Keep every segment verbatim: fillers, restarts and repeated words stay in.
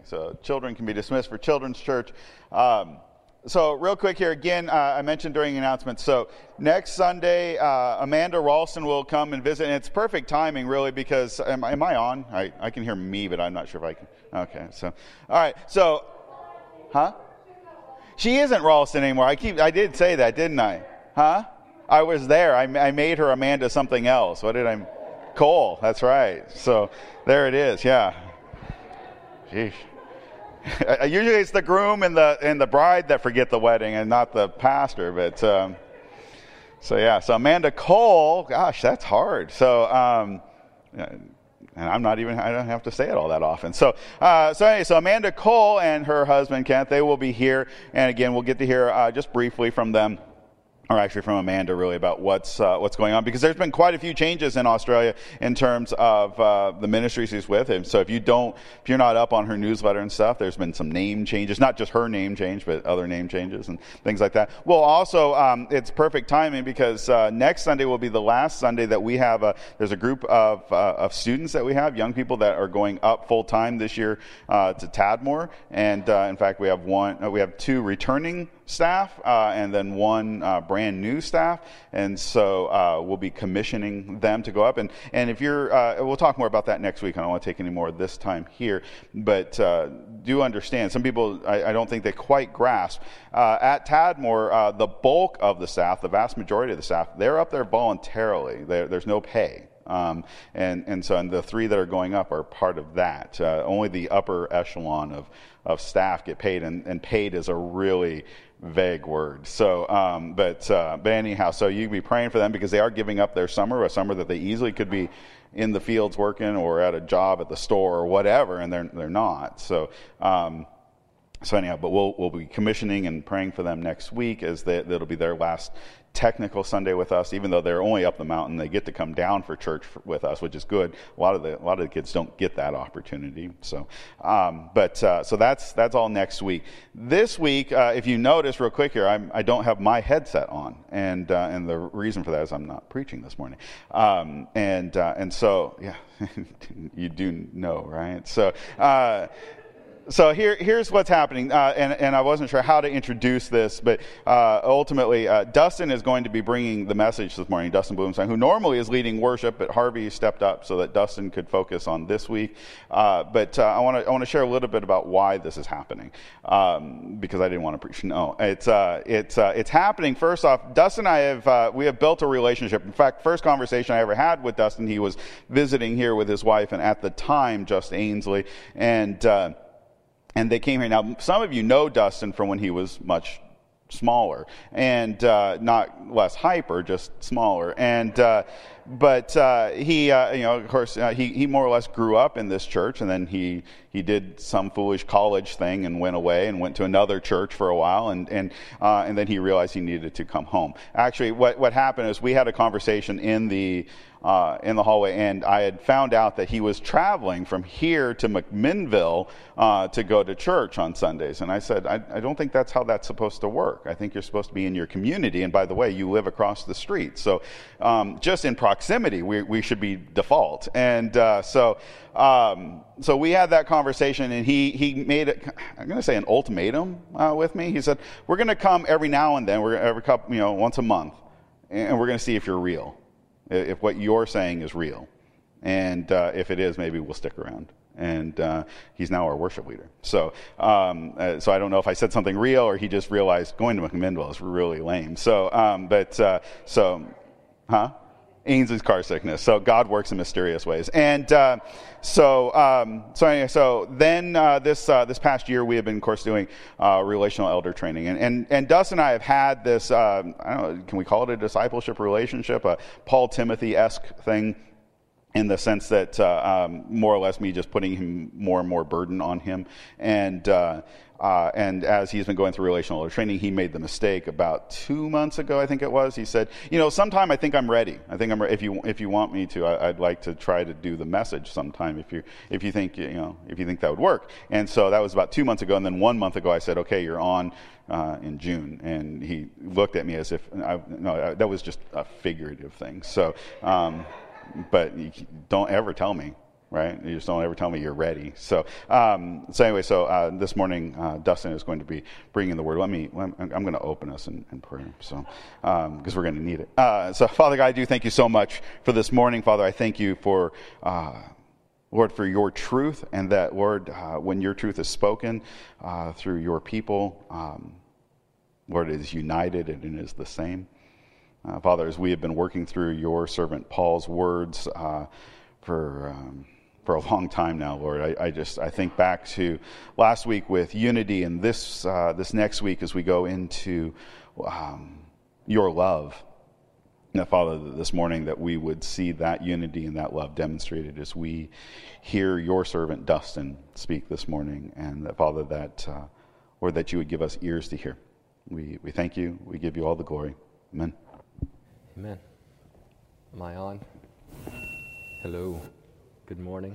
so children can be dismissed for Children's Church. Um, so real quick here, again, uh, I mentioned during the announcement, so next Sunday, uh, Amanda Ralston will come and visit, and it's perfect timing, really, because, am, am I on? I, I can hear me, but I'm not sure if I can. Okay, so, all right, so, huh? She isn't Ralston anymore. I keep, I did say that, didn't I? Huh? I was there. I, I made her Amanda something else. What did I, Cole, that's right. So, there it is, yeah. Sheesh. Usually it's the groom and the and the bride that forget the wedding and not the pastor. But um, so yeah, so Amanda Cole, gosh, that's hard. So um, and I'm not even I don't have to say it all that often. So uh, so anyway, so Amanda Cole and her husband Kent, they will be here, and again we'll get to hear uh, just briefly from them. Or actually from Amanda, really, about what's uh, what's going on, because there's been quite a few changes in Australia in terms of uh, the ministries she's with him. So if you don't, if you're not up on her newsletter and stuff, there's been some name changes, not just her name change, but other name changes and things like that. Well, also, um, it's perfect timing because uh, next Sunday will be the last Sunday that we have. A, there's a group of uh, of students that we have, young people that are going up full time this year uh, to Tadmor, and uh, in fact, we have one, uh, we have two returning staff uh, and then one uh, brand new staff, and so uh, we'll be commissioning them to go up. And and if you're, uh, we'll talk more about that next week. I don't want to take any more this time here, but uh, do understand. Some people, I, I don't think they quite grasp. Uh, at Tadmor, uh, the bulk of the staff, the vast majority of the staff, they're up there voluntarily. They're, there's no pay. Um, and, and so and the three that are going up are part of that. Uh, only the upper echelon of, of staff get paid, and, and paid is a really vague word. So, um, but uh, but anyhow, so you can be praying for them because they are giving up their summer, a summer that they easily could be in the fields working or at a job at the store or whatever, and they're they're not. So. Um, So anyhow, but we'll we'll be commissioning and praying for them next week, as they, that'll be their last technical Sunday with us. Even though they're only up the mountain, they get to come down for church for, with us, which is good. A lot of the a lot of the kids don't get that opportunity. So, um, but uh, so that's that's all next week. This week, uh, if you notice, real quick here, I'm, I don't have my headset on, and uh, and the reason for that is I'm not preaching this morning. Um, and uh, and so yeah, you do know, right? So. Uh, So here, here's what's happening, uh, and, and I wasn't sure how to introduce this, but uh, ultimately, uh, Dustin is going to be bringing the message this morning, Dustin Bloomstein, who normally is leading worship, but Harvey stepped up so that Dustin could focus on this week. Uh, but uh, I want to I want to share a little bit about why this is happening, um, because I didn't want to preach. No, it's uh, it's uh, it's happening. First off, Dustin and I have uh, we have built a relationship. In fact, first conversation I ever had with Dustin, he was visiting here with his wife, and at the time, just Ainsley, and. Uh, And they came here. Now, some of you know Dustin from when he was much smaller, and uh, not less hyper, just smaller. And uh, but uh, he, uh, you know, of course, uh, he he more or less grew up in this church, and then he he did some foolish college thing and went away and went to another church for a while, and and uh, and then he realized he needed to come home. Actually, what what happened is we had a conversation in the. Uh, in the hallway, and I had found out that he was traveling from here to McMinnville uh, to go to church on Sundays. And I said, I, I don't think that's how that's supposed to work. I think you're supposed to be in your community, and by the way, you live across the street. So um, just in proximity, we, we should be default. And uh, so um, so we had that conversation, and he, he made, it, I'm going to say an ultimatum uh, with me. He said, we're going to come every now and then, we're every couple, you know, once a month, and we're going to see if you're real. If what you're saying is real. And uh, if it is, maybe we'll stick around. And uh, he's now our worship leader. So um, uh, so I don't know if I said something real or he just realized going to McMinnville is really lame. So, um, but, uh, so, huh? Ainsley's car sickness. So God works in mysterious ways. And uh, so um, so anyway, so then uh, this uh, this past year we have been, of course, doing uh, relational elder training. And and, and Dustin and I have had this, uh, I don't know, can we call it a discipleship relationship, a Paul Timothy-esque thing, in the sense that uh, um, more or less me just putting him more and more burden on him. And uh, uh, and as he's been going through relational training, he made the mistake about two months ago, I think it was. He said, you know, sometime I think I'm ready. I think I'm re- if you if you want me to, I, I'd like to try to do the message sometime. If you if you think you know if you think that would work. And so that was about two months ago. And then one month ago, I said, okay, you're on. Uh, in June, and he looked at me as if I, no, that was just a figurative thing. So. Um, But you don't ever tell me right? You just don't ever tell me you're ready. So, um, so anyway, so uh, this morning, uh, Dustin is going to be bringing the word. Let me, I'm, I'm going to open us in, in prayer, so because um, we're going to need it. Uh, so, Father God, I do thank you so much for this morning. Father, I thank you for, uh, Lord, for your truth, and that, Lord, uh, when your truth is spoken uh, through your people, um, Lord, it is united and it is the same. Uh, Father, as we have been working through your servant Paul's words uh, for um, for a long time now, Lord, I, I just I think back to last week with unity, and this uh, this next week as we go into um, your love. Now, Father, this morning that we would see that unity and that love demonstrated as we hear your servant Dustin speak this morning, and that, Father, that uh, Lord, that you would give us ears to hear. We we thank you. We give you all the glory. Amen. Amen. Am I on? Hello. Good morning.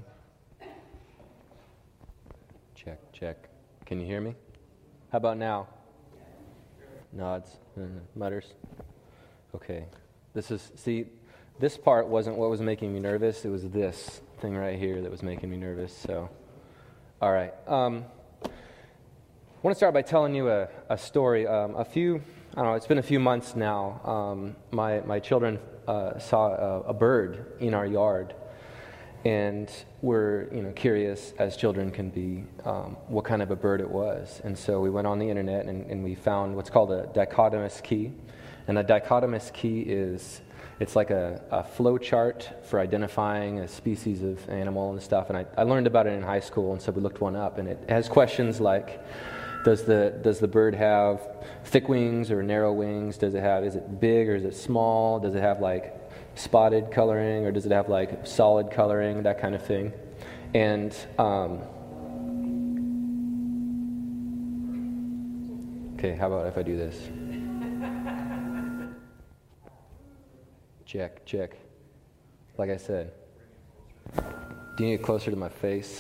Check, check. Can you hear me? How about now? Nods, uh, mutters. Okay. This is, see, this part wasn't what was making me nervous. It was this thing right here that was making me nervous. So, all right. Um, I want to start by telling you a, a story. Um, a few... I don't know, it's been a few months now. Um, my, my children uh, saw a, a bird in our yard, and were you know curious, as children can be, um, what kind of a bird it was. And so we went on the internet, and, and we found what's called a dichotomous key. And a dichotomous key is, it's like a, a flow chart for identifying a species of animal and stuff. And I, I learned about it in high school, and so we looked one up, and it has questions like, Does the does the bird have thick wings or narrow wings? Does it have, is it big or is it small? Does it have like spotted coloring, or does it have like solid coloring, that kind of thing? And um, okay, how about if I do this? Check, check. Like I said, do you need it closer to my face?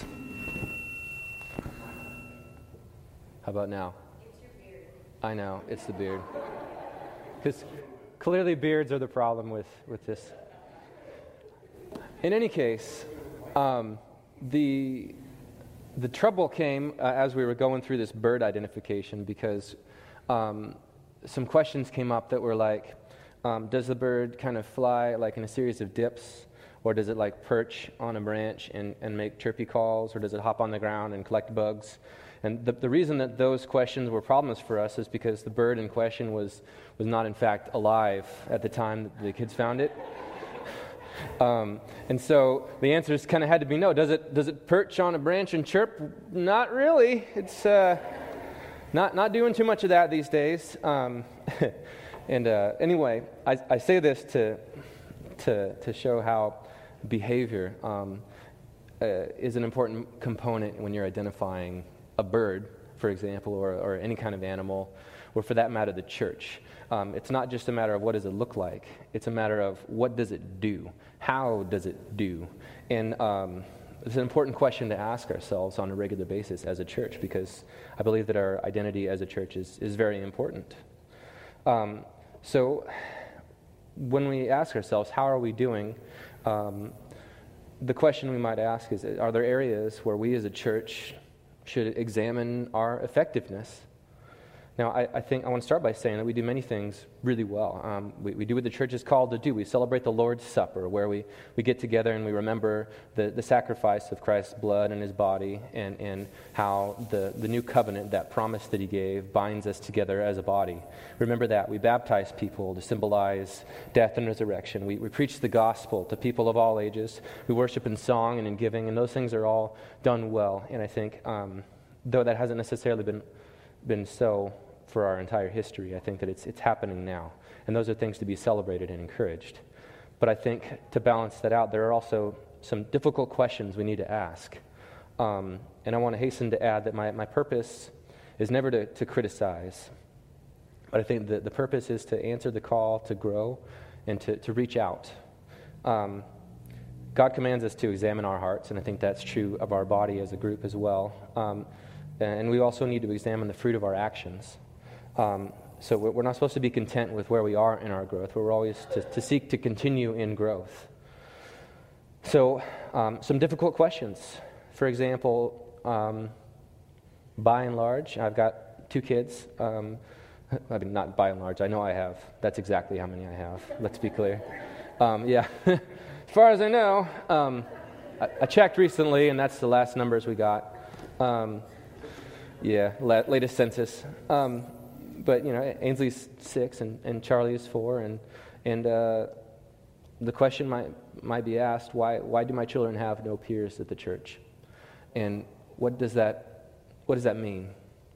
How about now? It's your beard. I know, it's the beard. Because clearly beards are the problem with, with this. In any case, um, the the trouble came uh, as we were going through this bird identification, because um, some questions came up that were like, um, does the bird kind of fly like in a series of dips? Or does it like perch on a branch and, and make chirpy calls? Or does it hop on the ground and collect bugs? And the, the reason that those questions were problems for us is because the bird in question was, was not in fact alive at the time that the kids found it. Um, and so the answers kind of had to be no. Does it does it perch on a branch and chirp? Not really. It's uh, not not doing too much of that these days. Um, and uh, anyway, I, I say this to to to show how behavior um, uh, is an important component when you're identifying a bird, for example, or, or any kind of animal, or for that matter, the church. Um, it's not just a matter of what does it look like. It's a matter of what does it do? How does it do? And um, it's an important question to ask ourselves on a regular basis as a church, because I believe that our identity as a church is, is very important. Um, so when we ask ourselves, how are we doing? Um, the question we might ask is, are there areas where we as a church should examine our effectiveness? Now, I, I think I want to start by saying that we do many things really well. Um, we, we do what the church is called to do. We celebrate the Lord's Supper, where we, we get together and we remember the, the sacrifice of Christ's blood and his body, and, and how the, the new covenant, that promise that he gave, binds us together as a body. Remember that. We baptize people to symbolize death and resurrection. We, we preach the gospel to people of all ages. We worship in song and in giving, and those things are all done well. And I think, um, though that hasn't necessarily been been so for our entire history, I think that it's it's happening now. And those are things to be celebrated and encouraged. But I think to balance that out, there are also some difficult questions we need to ask. Um, and I want to hasten to add that my, my purpose is never to, to criticize. But I think that the purpose is to answer the call to grow and to, to reach out. Um, God commands us to examine our hearts, and I think that's true of our body as a group as well. Um, and we also need to examine the fruit of our actions. Um, so we're not supposed to be content with where we are in our growth. We're always to, to seek to continue in growth. So, um, some difficult questions. For example, um, by and large, I've got two kids. Um, I mean, not by and large. I know I have. That's exactly how many I have. Let's be clear. Um, yeah. As far as I know, um, I, I checked recently, and that's the last numbers we got. Um, yeah, la- latest census. Um, but, you know, Ainsley's six, and, and Charlie is four, and and uh, the question might might be asked, why why do my children have no peers at the church? And what does that what does that mean?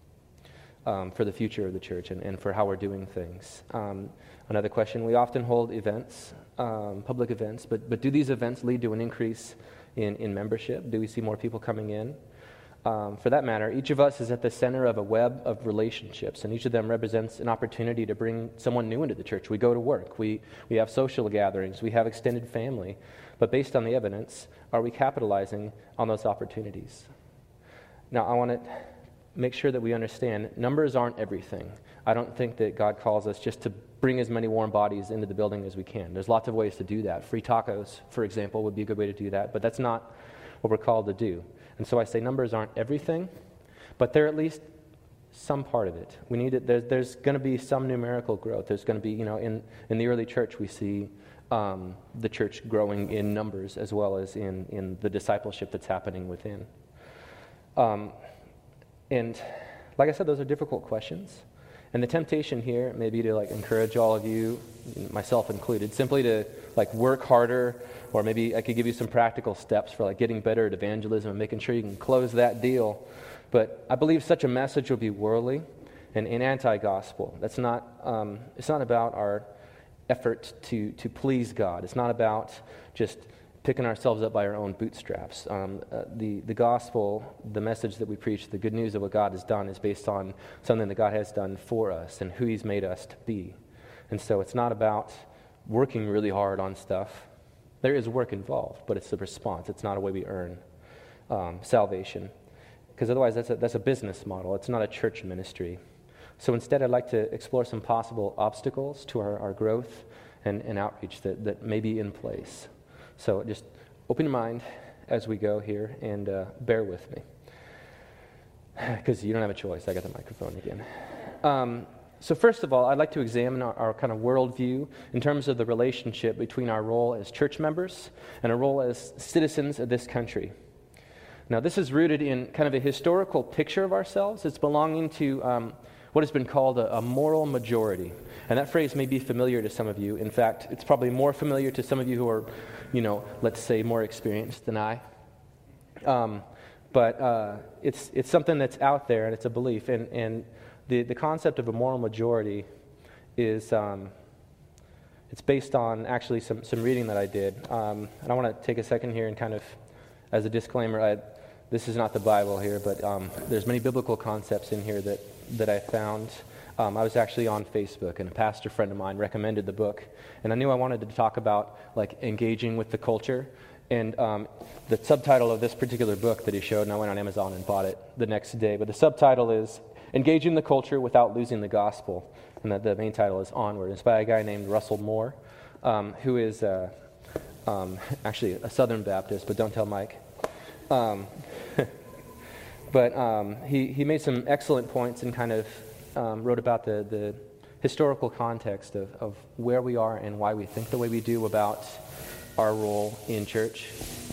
Um, for the future of the church and, and for how we're doing things. Um, another question, we often hold events, um, public events, but but do these events lead to an increase in, in membership? Do we see more people coming in? Um, for that matter, each of us is at the center of a web of relationships, and each of them represents an opportunity to bring someone new into the church. We go to work, we, we have social gatherings, we have extended family, but based on the evidence, are we capitalizing on those opportunities? Now, I want to make sure that we understand numbers aren't everything. I don't think that God calls us just to bring as many warm bodies into the building as we can. There's lots of ways to do that. Free tacos, for example, would be a good way to do that, but that's not what we're called to do. And so I say numbers aren't everything, but they're at least some part of it. We need it. There's, there's going to be some numerical growth. There's going to be, you know, in, in the early church we see um, the church growing in numbers as well as in, in the discipleship that's happening within. Um, And like I said, those are difficult questions. And the temptation here may be to like encourage all of you, myself included, simply to like work harder, or maybe I could give you some practical steps for like getting better at evangelism and making sure you can close that deal. But I believe such a message will be worldly and, and anti-gospel. That's not. Um, it's not about our effort to to please God. It's not about just picking ourselves up by our own bootstraps. Um, uh, the, the gospel, the message that we preach, the good news of what God has done is based on something that God has done for us and who He's made us to be. And so it's not about working really hard on stuff. There is work involved, but it's the response. It's not a way we earn um, salvation. Because otherwise that's a, that's a business model. It's not a church ministry. So instead I'd like to explore some possible obstacles to our, our growth and, and outreach that, that may be in place. So just open your mind as we go here and uh, bear with me. Because you don't have a choice. I got the microphone again. Um, so first of all, I'd like to examine our, our kind of worldview in terms of the relationship between our role as church members and our role as citizens of this country. Now, this is rooted in kind of a historical picture of ourselves. It's belonging to um, what has been called a, a moral majority. And that phrase may be familiar to some of you. In fact, it's probably more familiar to some of you who are, you know, let's say more experienced than I. Um, but uh, it's it's something that's out there, and it's a belief. And, and the, the concept of a moral majority is, um, it's based on actually some, some reading that I did. Um, and I want to take a second here and kind of, as a disclaimer, I, this is not the Bible here, but um, there's many biblical concepts in here that, that I found. Um, I was actually on Facebook, and a pastor friend of mine recommended the book, and I knew I wanted to talk about like engaging with the culture. And um, the subtitle of this particular book that he showed, and I went on Amazon and bought it the next day, but the subtitle is Engaging the Culture Without Losing the Gospel, and the, the main title is Onward. It's by a guy named Russell Moore, um, who is uh, um, actually a Southern Baptist, but don't tell Mike. Um, but um, he, he made some excellent points and kind of Um, wrote about the, the historical context of, of where we are and why we think the way we do about our role in church.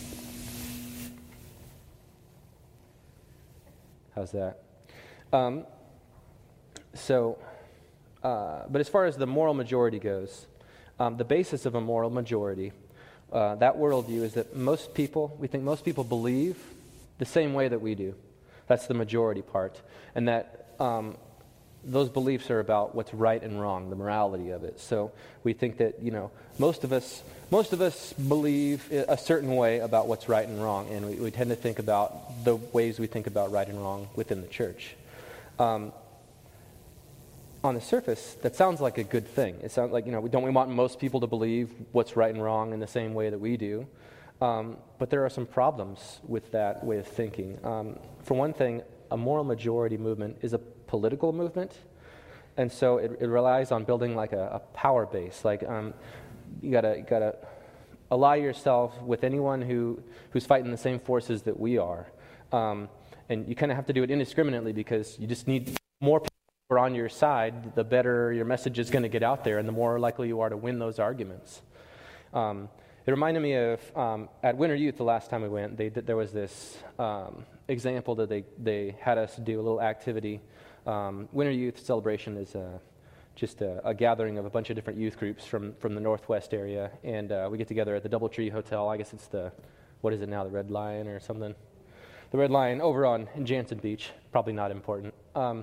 How's that? Um, so, uh, but as far as the moral majority goes, um, the basis of a moral majority, uh, that worldview is that most people, we think most people believe the same way that we do. That's the majority part. And that um, those beliefs are about what's right and wrong, the morality of it. So we think that, you know, most of us most of us believe a certain way about what's right and wrong, and we, we tend to think about the ways we think about right and wrong within the church. Um, on the surface, that sounds like a good thing. It sounds like, you know, don't we want most people to believe what's right and wrong in the same way that we do? Um, but there are some problems with that way of thinking. Um, for one thing, a moral majority movement is a political movement, and so it, it relies on building like a, a power base. Like um, you gotta you gotta ally yourself with anyone who, who's fighting the same forces that we are. Um, and you kind of have to do it indiscriminately because you just need more people who are on your side, the better your message is going to get out there and the more likely you are to win those arguments. Um, it reminded me of, um, at Winter Youth the last time we went, they did, there was this um, example that they, they had us do, a little activity. Um, Winter Youth Celebration is a just a, a gathering of a bunch of different youth groups from, from the Northwest area, and uh, we get together at the Doubletree Hotel. I guess it's the, what is it now, the Red Lion or something? The Red Lion over on in Jansen Beach, probably not important. Um,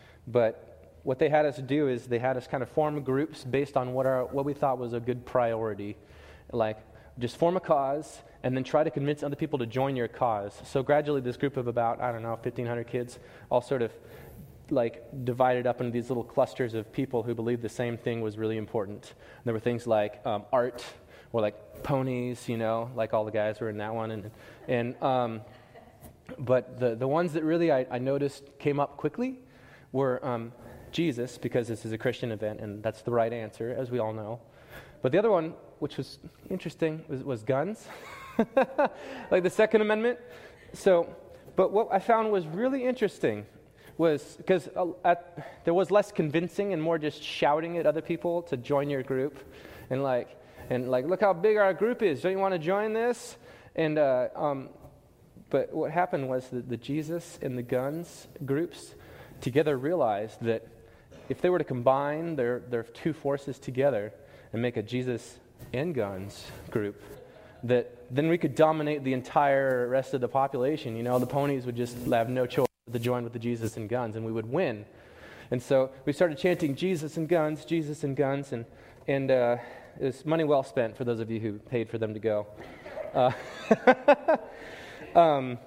but what they had us do is they had us kind of form groups based on what our what we thought was a good priority, like just form a cause and then try to convince other people to join your cause. So gradually this group of about, I don't know, fifteen hundred kids all sort of like divided up into these little clusters of people who believed the same thing was really important. There were things like um, art or like ponies, you know, like all the guys were in that one. And and um, but the, the ones that really I, I noticed came up quickly were um, Jesus, because this is a Christian event and that's the right answer, as we all know. But the other one, which was interesting, was, was guns, like the Second Amendment. So, but what I found was really interesting was because uh, there was less convincing and more just shouting at other people to join your group, and like, and like, look how big our group is. Don't you want to join this? And uh, um, but what happened was that the Jesus and the guns groups together realized that if they were to combine their their two forces together and make a Jesus and guns group, that then we could dominate the entire rest of the population. You know, the ponies would just have no choice to join with the Jesus and guns, and we would win. And so we started chanting Jesus and guns, Jesus and guns, and and uh, it was money well spent for those of you who paid for them to go. Uh, um,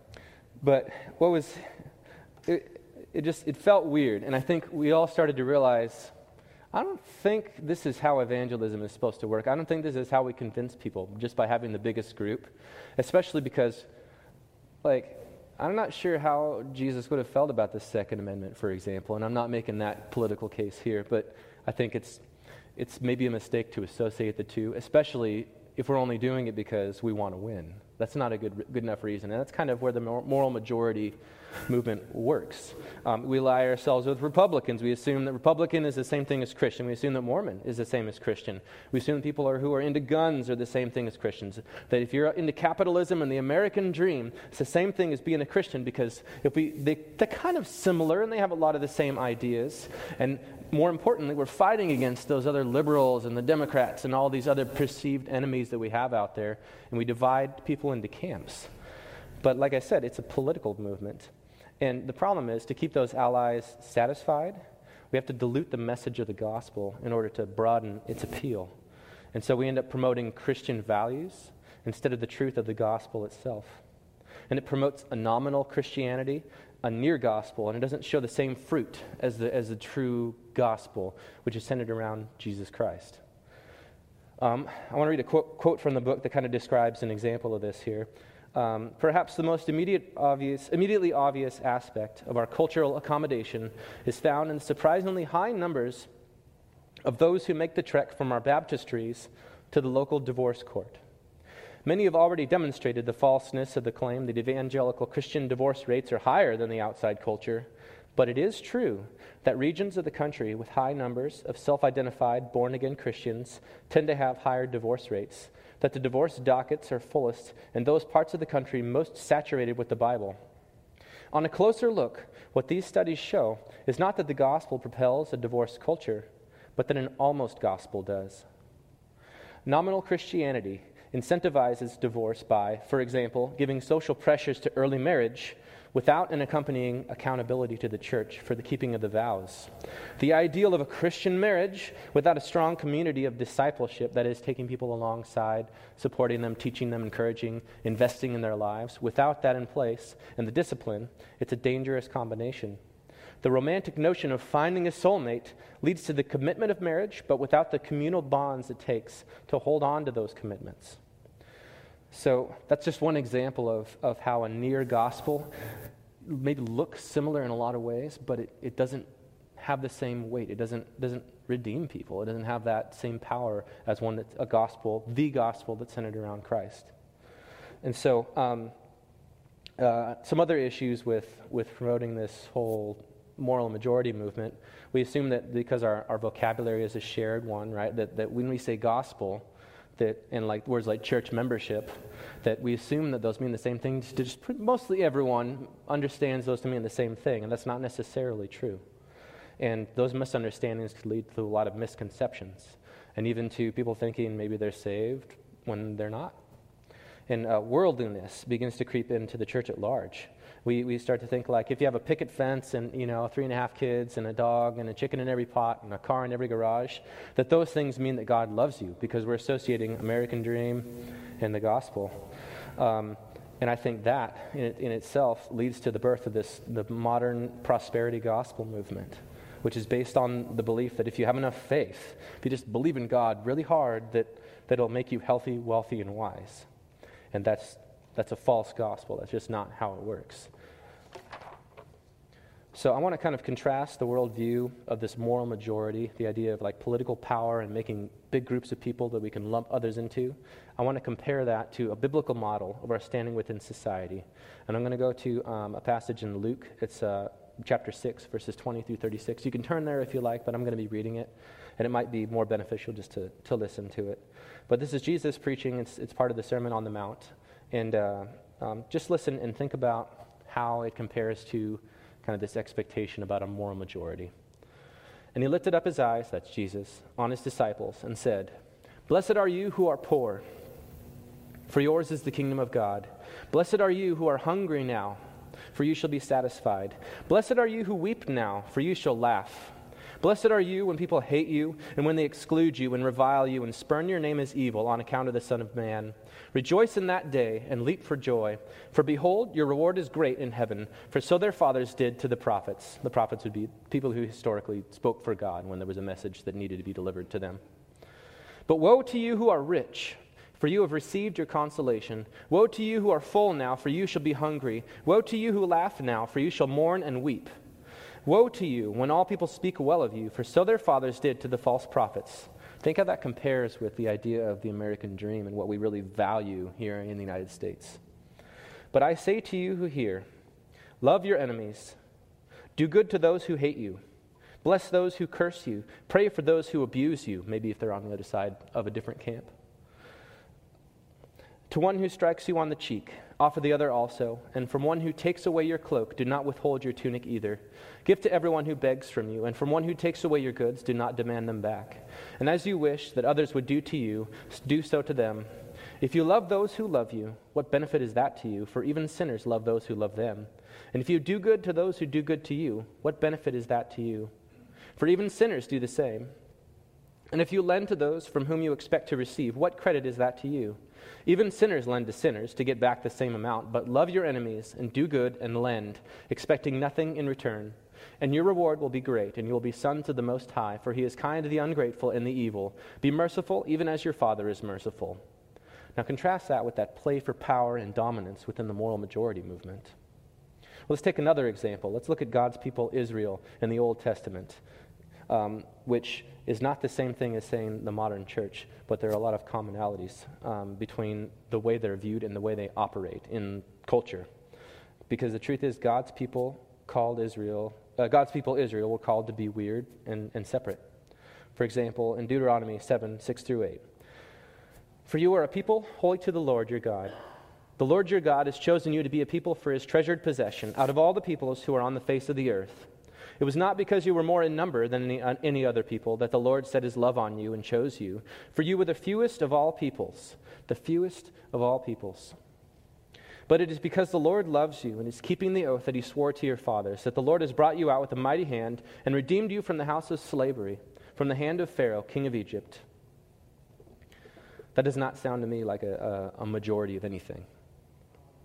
but what was it, it just it felt weird, and I think we all started to realize, I don't think this is how evangelism is supposed to work. I don't think this is how we convince people, just by having the biggest group, especially because, like, I'm not sure how Jesus would have felt about the Second Amendment, for example, and I'm not making that political case here, but I think it's it's maybe a mistake to associate the two, especially if we're only doing it because we want to win. That's not a good good enough reason, and that's kind of where the moral majority movement works. Um, we ally ourselves with Republicans. We assume that Republican is the same thing as Christian. We assume that Mormon is the same as Christian. We assume that people are, who are into guns are the same thing as Christians. That if you're into capitalism and the American dream, it's the same thing as being a Christian, because if we they, they're kind of similar and they have a lot of the same ideas. And more importantly, we're fighting against those other liberals and the Democrats and all these other perceived enemies that we have out there, and we divide people into camps. But like I said, it's a political movement. And the problem is, to keep those allies satisfied, we have to dilute the message of the gospel in order to broaden its appeal. And so we end up promoting Christian values instead of the truth of the gospel itself. And it promotes a nominal Christianity, a near gospel, and it doesn't show the same fruit as the as the true gospel, which is centered around Jesus Christ. Um, I want to read a quote, quote from the book that kind of describes an example of this here. Um, perhaps the most immediate obvious, immediately obvious aspect of our cultural accommodation is found in the surprisingly high numbers of those who make the trek from our baptistries to the local divorce court. Many have already demonstrated the falseness of the claim that evangelical Christian divorce rates are higher than the outside culture, but it is true that regions of the country with high numbers of self-identified born-again Christians tend to have higher divorce rates, that the divorce dockets are fullest in those parts of the country most saturated with the Bible. On a closer look, what these studies show is not that the gospel propels a divorce culture, but that an almost gospel does. Nominal Christianity incentivizes divorce by, for example, giving social pressures to early marriage without an accompanying accountability to the church for the keeping of the vows. The ideal of a Christian marriage without a strong community of discipleship, that is, taking people alongside, supporting them, teaching them, encouraging, investing in their lives, without that in place and the discipline, it's a dangerous combination. The romantic notion of finding a soulmate leads to the commitment of marriage, but without the communal bonds it takes to hold on to those commitments. So that's just one example of, of how a near gospel may look similar in a lot of ways, but it, it doesn't have the same weight. It doesn't doesn't redeem people. It doesn't have that same power as one that's a gospel, the gospel that's centered around Christ. And so, um, uh, some other issues with with promoting this whole moral majority movement. We assume that because our, our vocabulary is a shared one, right? That that when we say gospel, that and like words like church membership, that we assume that those mean the same thing. Just mostly everyone understands those to mean the same thing, and that's not necessarily true. And those misunderstandings could lead to a lot of misconceptions, and even to people thinking maybe they're saved when they're not. And uh, worldliness begins to creep into the church at large. We we start to think like if you have a picket fence and, you know, three and a half kids and a dog and a chicken in every pot and a car in every garage, that those things mean that God loves you, because we're associating American dream and the gospel. Um, and I think that in, in itself leads to the birth of this the modern prosperity gospel movement, which is based on the belief that if you have enough faith, if you just believe in God really hard, that, that it'll make you healthy, wealthy, and wise. And that's that's a false gospel. That's just not how it works. So I want to kind of contrast the worldview of this moral majority, the idea of like political power and making big groups of people that we can lump others into. I want to compare that to a biblical model of our standing within society. And I'm going to go to um, a passage in Luke. It's uh, chapter six, verses twenty through thirty-six. You can turn there if you like, but I'm going to be reading it. And it might be more beneficial just to, to listen to it. But this is Jesus preaching. It's, it's part of the Sermon on the Mount. And uh, um, just listen and think about how it compares to kind of this expectation about a moral majority. And he lifted up his eyes, that's Jesus, on his disciples and said, "Blessed are you who are poor, for yours is the kingdom of God. Blessed are you who are hungry now, for you shall be satisfied. Blessed are you who weep now, for you shall laugh. Blessed are you when people hate you, and when they exclude you, and revile you, and spurn your name as evil on account of the Son of Man. Rejoice in that day, and leap for joy. For behold, your reward is great in heaven, for so their fathers did to the prophets." The prophets would be people who historically spoke for God when there was a message that needed to be delivered to them. "But woe to you who are rich, for you have received your consolation. Woe to you who are full now, for you shall be hungry. Woe to you who laugh now, for you shall mourn and weep. Woe to you when all people speak well of you, for so their fathers did to the false prophets." Think how that compares with the idea of the American dream and what we really value here in the United States. "But I say to you who hear, love your enemies, do good to those who hate you, bless those who curse you, pray for those who abuse you," maybe if they're on the other side of a different camp. "To one who strikes you on the cheek, offer the other also, and from one who takes away your cloak, do not withhold your tunic either. Give to everyone who begs from you, and from one who takes away your goods, do not demand them back. And as you wish that others would do to you, do so to them. If you love those who love you, what benefit is that to you? For even sinners love those who love them. And if you do good to those who do good to you, what benefit is that to you? For even sinners do the same. And if you lend to those from whom you expect to receive, what credit is that to you? Even sinners lend to sinners to get back the same amount, but love your enemies and do good and lend, expecting nothing in return. And your reward will be great, and you will be sons of the Most High, for he is kind to the ungrateful and the evil. Be merciful, even as your Father is merciful." Now contrast that with that play for power and dominance within the moral majority movement. Let's take another example. Let's look at God's people Israel in the Old Testament, um, which is not the same thing as saying the modern church, but there are a lot of commonalities um, between the way they're viewed and the way they operate in culture. Because the truth is, God's people called Israel, uh, God's people Israel were called to be weird and, and separate. For example, in Deuteronomy seven, six through eight, "For you are a people holy to the Lord your God. The Lord your God has chosen you to be a people for his treasured possession out of all the peoples who are on the face of the earth. It was not because you were more in number than any, uh, any other people that the Lord set his love on you and chose you, for you were the fewest of all peoples, the fewest of all peoples. But it is because the Lord loves you and is keeping the oath that he swore to your fathers, that the Lord has brought you out with a mighty hand and redeemed you from the house of slavery, from the hand of Pharaoh, king of Egypt." That does not sound to me like a, a, a majority of anything.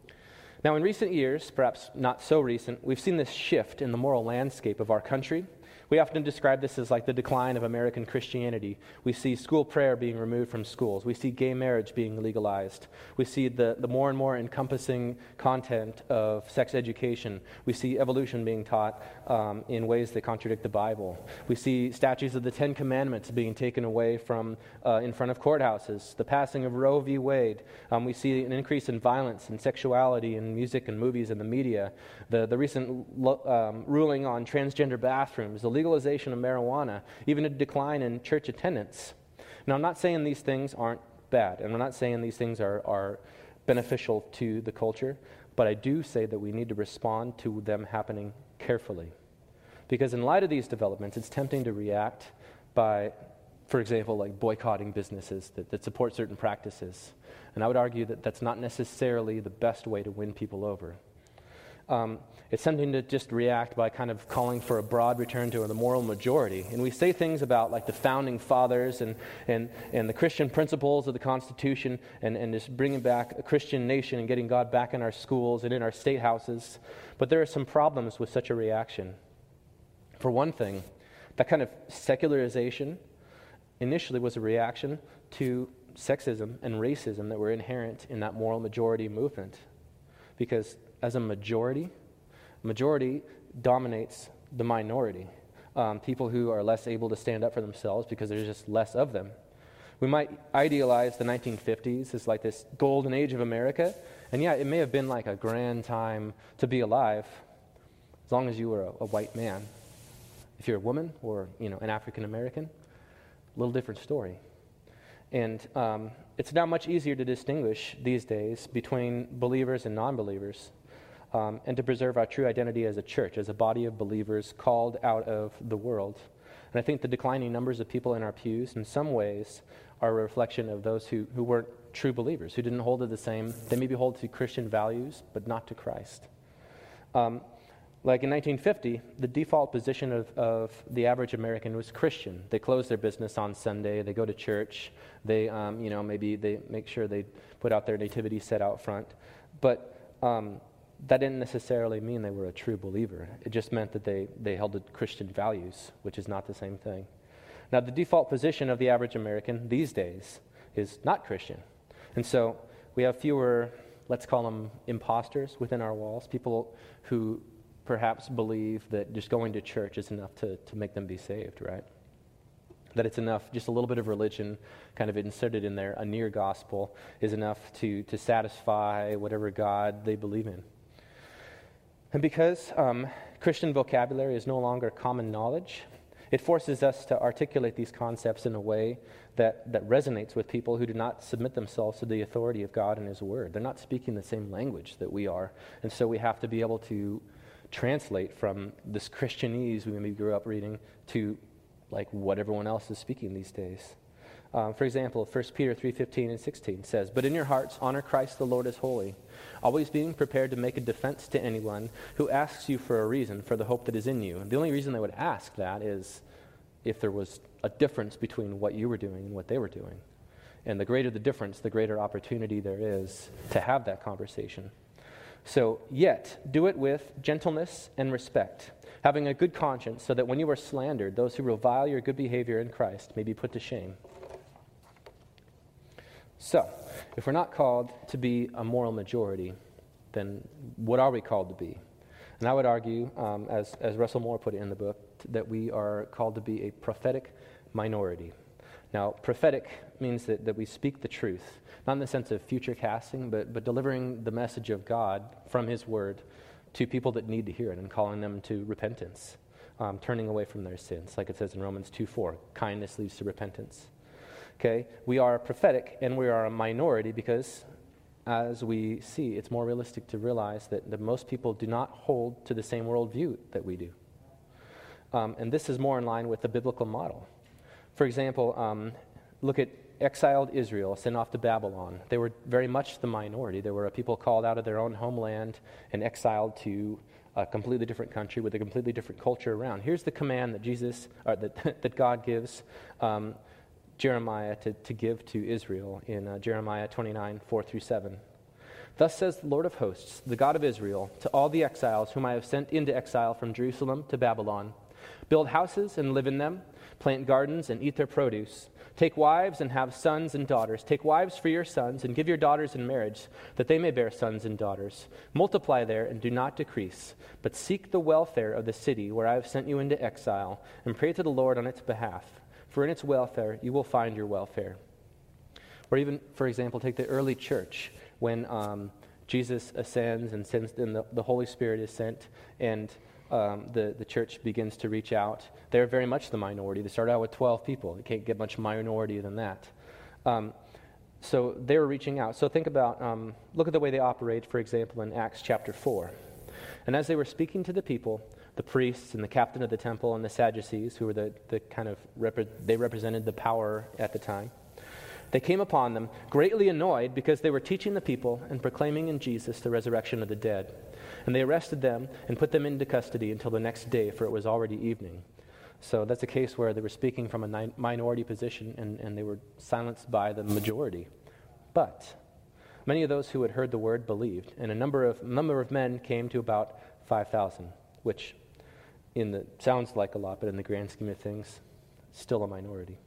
Now, in recent years, perhaps not so recent, we've seen this shift in the moral landscape of our country We often describe this as like the decline of American Christianity. We see school prayer being removed from schools. We see gay marriage being legalized. We see the, the more and more encompassing content of sex education. We see evolution being taught um, in ways that contradict the Bible. We see statues of the Ten Commandments being taken away from uh, in front of courthouses. The passing of Roe v. Wade. Um, we see an increase in violence and sexuality in music and movies and the media. The, the recent lo- um, ruling on transgender bathrooms. The legalization of marijuana, even a decline in church attendance. Now, I'm not saying these things aren't bad, and I'm not saying these things are, are beneficial to the culture, but I do say that we need to respond to them happening carefully. Because in light of these developments, it's tempting to react by, for example, like boycotting businesses that, that support certain practices. And I would argue that that's not necessarily the best way to win people over. Um, it's tempting to just react by kind of calling for a broad return to the moral majority. And we say things about like the founding fathers and, and, and the Christian principles of the Constitution and, and just bringing back a Christian nation and getting God back in our schools and in our state houses. But there are some problems with such a reaction. For one thing, that kind of secularization initially was a reaction to sexism and racism that were inherent in that moral majority movement. Because as a majority, majority dominates the minority. Um, people who are less able to stand up for themselves because there's just less of them. We might idealize the nineteen fifties as like this golden age of America, and yeah, it may have been like a grand time to be alive, as long as you were a, a white man. If you're a woman or you know an African American, a little different story. And um, it's now much easier to distinguish these days between believers and non-believers. Um, and to preserve our true identity as a church, as a body of believers called out of the world. And I think the declining numbers of people in our pews, in some ways, are a reflection of those who, who weren't true believers, who didn't hold to the same, they maybe hold to Christian values, but not to Christ. Um, like in nineteen fifty, the default position of, of the average American was Christian. They close their business on Sunday, they go to church, they, um, you know, maybe they make sure they put out their nativity set out front. But um, that didn't necessarily mean they were a true believer. It just meant that they, they held to Christian values, which is not the same thing. Now, the default position of the average American these days is not Christian. And so we have fewer, let's call them imposters within our walls, people who perhaps believe that just going to church is enough to, to make them be saved, right? That it's enough, just a little bit of religion kind of inserted in there, a near gospel, is enough to, to satisfy whatever God they believe in. And because um, Christian vocabulary is no longer common knowledge, it forces us to articulate these concepts in a way that, that resonates with people who do not submit themselves to the authority of God and His Word. They're not speaking the same language that we are, and so we have to be able to translate from this Christianese we maybe grew up reading to like what everyone else is speaking these days. Um, for example, First Peter three fifteen and sixteen says, "But in your hearts honor Christ the Lord as holy, always being prepared to make a defense to anyone who asks you for a reason for the hope that is in you." And the only reason they would ask that is if there was a difference between what you were doing and what they were doing. And the greater the difference, the greater opportunity there is to have that conversation. So, yet, do it with gentleness and respect, having a good conscience, so that when you are slandered, those who revile your good behavior in Christ may be put to shame. So, if we're not called to be a moral majority, then what are we called to be? And I would argue, um, as, as Russell Moore put it in the book, that we are called to be a prophetic minority. Now, prophetic means that, that we speak the truth, not in the sense of future casting, but, but delivering the message of God from His Word to people that need to hear it and calling them to repentance, um, turning away from their sins, like it says in Romans two four, kindness leads to repentance. Okay, we are prophetic and we are a minority because, as we see, it's more realistic to realize that, that most people do not hold to the same worldview that we do. Um, and this is more in line with the biblical model. For example, um, look at exiled Israel sent off to Babylon. They were very much the minority. There were a people called out of their own homeland and exiled to a completely different country with a completely different culture around. Here's the command that Jesus, or that, that God gives um, Jeremiah to, to give to Israel in uh, Jeremiah twenty-nine, four through seven. "Thus says the Lord of hosts, the God of Israel, to all the exiles whom I have sent into exile from Jerusalem to Babylon, Build houses and live in them. Plant gardens and eat their produce. Take wives and have sons and daughters. Take wives for your sons and give your daughters in marriage, that they may bear sons and daughters. Multiply there and do not decrease, but seek the welfare of the city where I have sent you into exile, and pray to the Lord on its behalf. For in its welfare you will find your welfare. Or even, for example, take the early church, when um, Jesus ascends and sends, and the, the Holy Spirit is sent, and Um, the, the church begins to reach out. They're very much the minority. They start out with twelve people. You can't get much minority than that. Um, so they were reaching out. So think about, um, look at the way they operate, for example, in Acts chapter four. And as they were speaking to the people, the priests and the captain of the temple and the Sadducees, who were the, the kind of, repre- they represented the power at the time, they came upon them, greatly annoyed because they were teaching the people and proclaiming in Jesus the resurrection of the dead. And they arrested them and put them into custody until the next day, for it was already evening. So that's a case where they were speaking from a ni- minority position, and, and they were silenced by the majority. But many of those who had heard the word believed, and a number of number of men came to about five thousand, which in the sounds like a lot, but in the grand scheme of things, still a minority.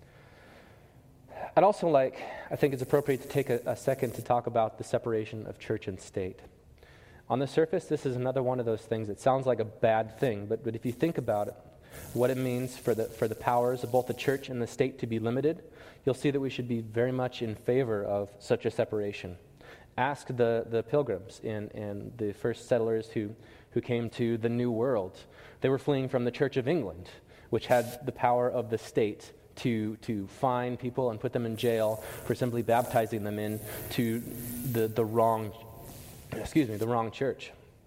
I'd also like, I think it's appropriate to take a, a second to talk about the separation of church and state. On the surface, this is another one of those things that sounds like a bad thing, but, but if you think about it, what it means for the for the powers of both the church and the state to be limited, you'll see that we should be very much in favor of such a separation. Ask the, the pilgrims and, and the first settlers who, who came to the New World. They were fleeing from the Church of England, which had the power of the state to to fine people and put them in jail for simply baptizing them in to the, the wrong, excuse me, the wrong church.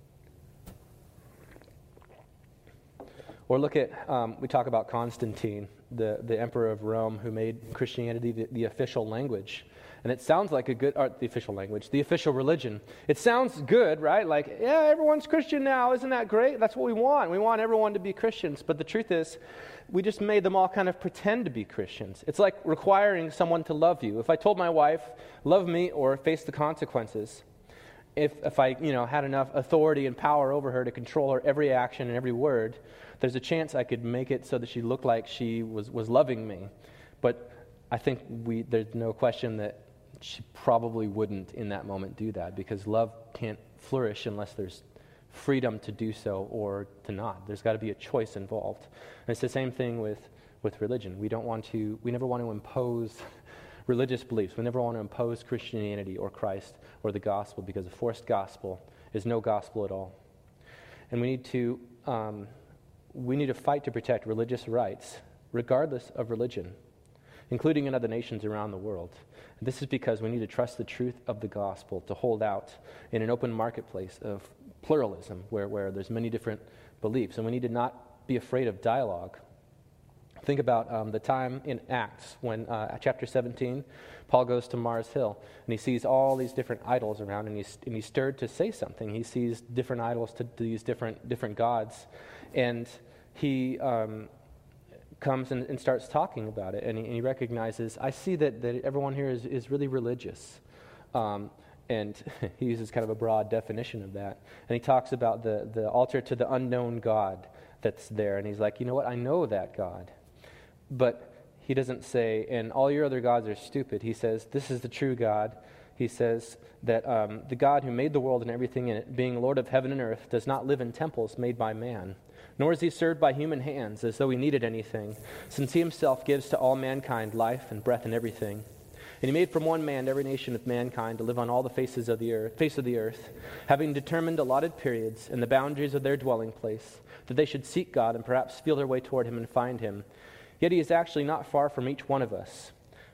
Or look at, um, we talk about Constantine, the, the emperor of Rome, who made Christianity the, the official language. And it sounds like a good, or the official language, the official religion. It sounds good, right? Like, yeah, everyone's Christian now. Isn't that great? That's what we want. We want everyone to be Christians. But the truth is, we just made them all kind of pretend to be Christians. It's like requiring someone to love you. If I told my wife, love me or face the consequences, if if I, you know, had enough authority and power over her to control her every action and every word, there's a chance I could make it so that she looked like she was, was loving me. But I think we there's no question that she probably wouldn't in that moment do that, because love can't flourish unless there's freedom to do so or to not. There's got to be a choice involved. And it's the same thing with, with religion. We don't want to, we never want to impose religious beliefs. We never want to impose Christianity or Christ or the gospel, because a forced gospel is no gospel at all. And we need to, um, we need to fight to protect religious rights, regardless of religion, including in other nations around the world. And this is because we need to trust the truth of the gospel to hold out in an open marketplace of pluralism where, where there's many different beliefs. And we need to not be afraid of dialogue. Think about um, the time in Acts when, uh, chapter seventeen, Paul goes to Mars Hill, and he sees all these different idols around, and he's, and he's stirred to say something. He sees different idols to, to these different different gods, and he um, comes and, and starts talking about it, and he, and he recognizes, I see that, that everyone here is, is really religious. Um, and he uses kind of a broad definition of that. And he talks about the, the altar to the unknown God that's there, and he's like, you know what, I know that God. But he doesn't say, and all your other gods are stupid. He says, this is the true God. He says that um, the God who made the world and everything in it, being Lord of heaven and earth, does not live in temples made by man, nor is he served by human hands as though he needed anything, since he himself gives to all mankind life and breath and everything. And he made from one man every nation of mankind to live on all the faces of the earth, face of the earth, having determined allotted periods and the boundaries of their dwelling place, that they should seek God and perhaps feel their way toward him and find him. Yet he is actually not far from each one of us.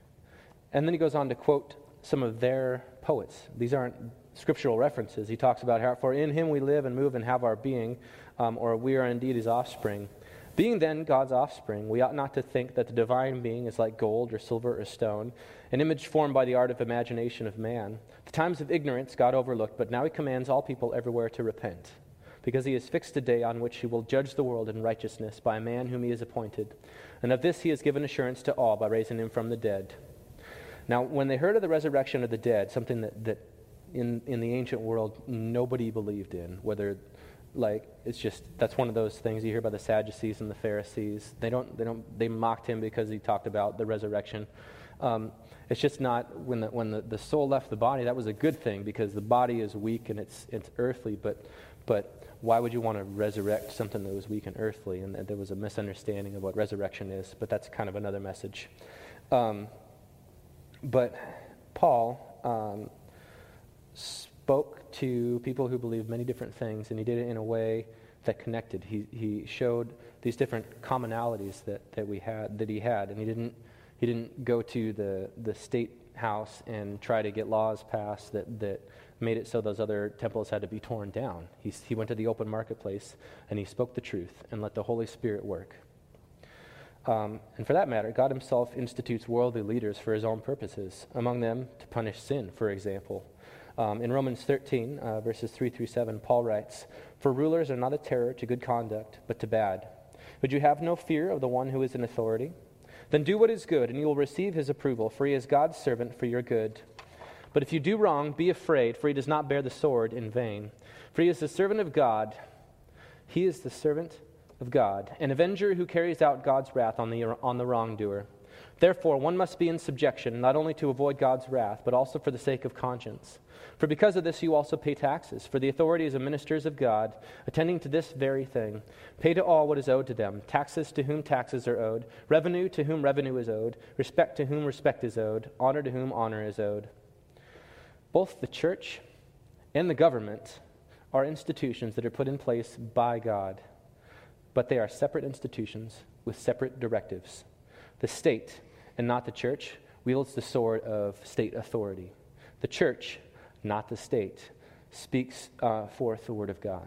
And then he goes on to quote some of their poets. These aren't scriptural references. He talks about how, for in him we live and move and have our being, um, or we are indeed his offspring. Being then God's offspring, we ought not to think that the divine being is like gold or silver or stone, an image formed by the art of imagination of man. The times of ignorance God overlooked, but now he commands all people everywhere to repent, because he has fixed a day on which he will judge the world in righteousness by a man whom he has appointed. And of this he has given assurance to all by raising him from the dead. Now, when they heard of the resurrection of the dead, something that, that in, in the ancient world nobody believed in, whether Like, it's just, that's one of those things you hear about the Sadducees and the Pharisees. They don't, they don't, they mocked him because he talked about the resurrection. Um, it's just not, when the when the, the soul left the body, that was a good thing because the body is weak and it's it's earthly, but but why would you want to resurrect something that was weak and earthly? And there was a misunderstanding of what resurrection is, but that's kind of another message. Um, but Paul um, spoke to people who believed many different things, and he did it in a way that connected. He he showed these different commonalities that, that we had that he had, and he didn't he didn't go to the, the state house and try to get laws passed that, that made it so those other temples had to be torn down. He he went to the open marketplace and he spoke the truth and let the Holy Spirit work. Um, and for that matter, God himself institutes worldly leaders for his own purposes, among them to punish sin, for example. Um, in Romans thirteen, uh, verses three through seven, Paul writes, "For rulers are not a terror to good conduct, but to bad. Would you have no fear of the one who is in authority? Then do what is good, and you will receive his approval, for he is God's servant for your good. But if you do wrong, be afraid, for he does not bear the sword in vain. For he is the servant of God. He is the servant of God, an avenger who carries out God's wrath on the on the wrongdoer. Therefore, one must be in subjection, not only to avoid God's wrath, but also for the sake of conscience. For because of this you also pay taxes, for the authorities are ministers of God, attending to this very thing. Pay to all what is owed to them, taxes to whom taxes are owed, revenue to whom revenue is owed, respect to whom respect is owed, honor to whom honor is owed." Both the church and the government are institutions that are put in place by God, but they are separate institutions with separate directives. The state, and not the church, wields the sword of state authority. The church, not the state, speaks uh, forth the word of God.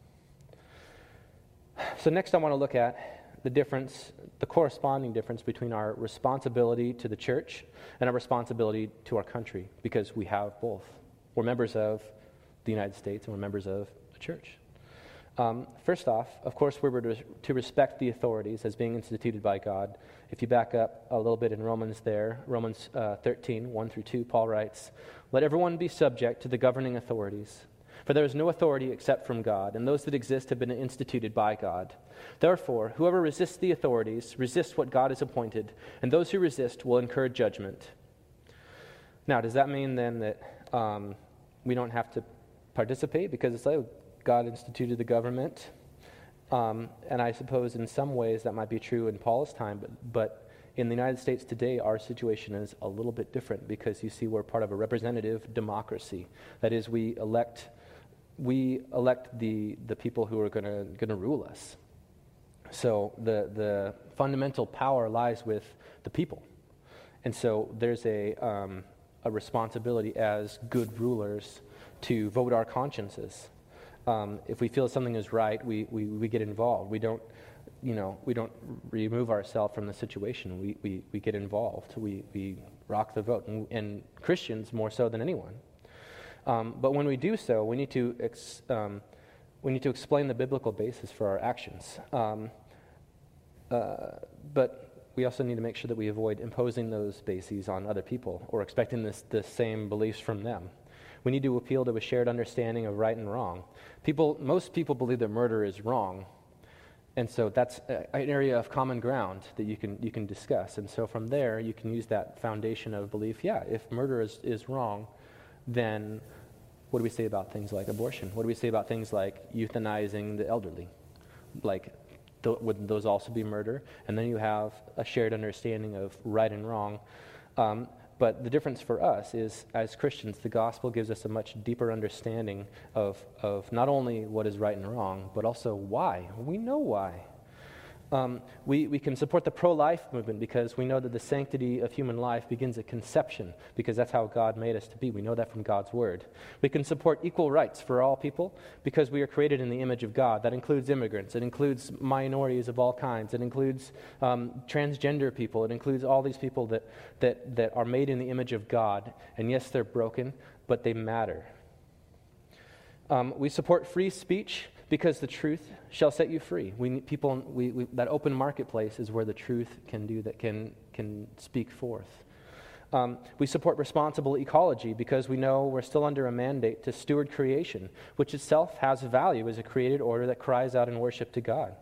So next I want to look at the difference, the corresponding difference between our responsibility to the church and our responsibility to our country, because we have both. We're members of the United States and we're members of a church. Um, first off, of course, we're to, to respect the authorities as being instituted by God. If you back up a little bit in Romans there, Romans uh, thirteen, one through two, Paul writes, "Let everyone be subject to the governing authorities, for there is no authority except from God, and those that exist have been instituted by God. Therefore, whoever resists the authorities resists what God has appointed, and those who resist will incur judgment." Now, does that mean then that um, we don't have to participate because it's like God instituted the government? Um, and I suppose in some ways that might be true in Paul's time, but, but in the United States today, our situation is a little bit different because you see we're part of a representative democracy. That is, we elect we elect the, the people who are going to going to rule us. So the the fundamental power lies with the people, and so there's a um, a responsibility as good rulers to vote our consciences. Um, if we feel something is right, we, we, we get involved. We don't, you know, we don't remove ourselves from the situation. We, we, we get involved. We, we rock the vote, and, and Christians more so than anyone. Um, but when we do so, we need to ex, um, we need to explain the biblical basis for our actions. Um, uh, but we also need to make sure that we avoid imposing those bases on other people or expecting this the same beliefs from them. We need to appeal to a shared understanding of right and wrong. People, most people believe that murder is wrong, and so that's a, an area of common ground that you can you can discuss. And so from there, you can use that foundation of belief. Yeah, if murder is, is wrong, then what do we say about things like abortion? What do we say about things like euthanizing the elderly? Like, th- would those also be murder? And then you have a shared understanding of right and wrong. Um, But the difference for us is, as Christians, the gospel gives us a much deeper understanding of, of not only what is right and wrong, but also why. We know why. Um, we, we can support the pro-life movement because we know that the sanctity of human life begins at conception, because that's how God made us to be. We know that from God's word. We can support equal rights for all people because we are created in the image of God. That includes immigrants. It includes minorities of all kinds. It includes um, transgender people. It includes all these people that, that, that are made in the image of God. And yes, they're broken, but they matter. Um, we support free speech because the truth shall set you free. We need people. We, we, that open marketplace is where the truth can do that. Can can speak forth. Um, we support responsible ecology because we know we're still under a mandate to steward creation, which itself has value as a created order that cries out in worship to God.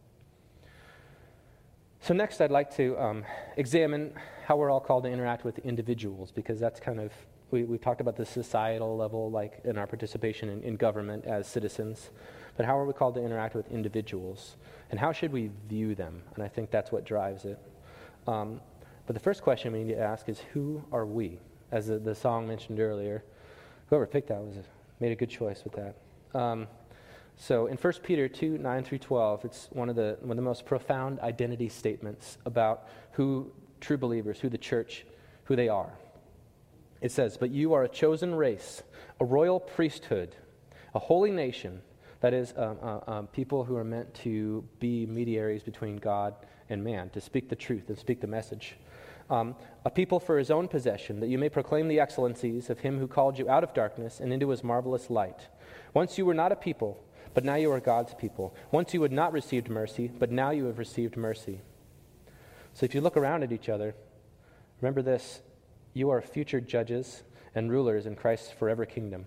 So next I'd like to um, examine how we're all called to interact with individuals, because that's kind of, we, we talked about the societal level, like in our participation in, in government as citizens, but how are we called to interact with individuals? And how should we view them? And I think that's what drives it. Um, but the first question we need to ask is, who are we? As the, the song mentioned earlier, whoever picked that was a, made a good choice with that. Um, so in First Peter two, nine through twelve, it's one of the one of the most profound identity statements about who true believers, who the church, who they are. It says, "But you are a chosen race, a royal priesthood, a holy nation," that is, um, uh, um, people who are meant to be mediaries between God and man, to speak the truth and speak the message. Um, "a people for his own possession, that you may proclaim the excellencies of him who called you out of darkness and into his marvelous light. Once you were not a people, but now you are God's people. Once you had not received mercy, but now you have received mercy." So if you look around at each other, remember this: you are future judges and rulers in Christ's forever kingdom.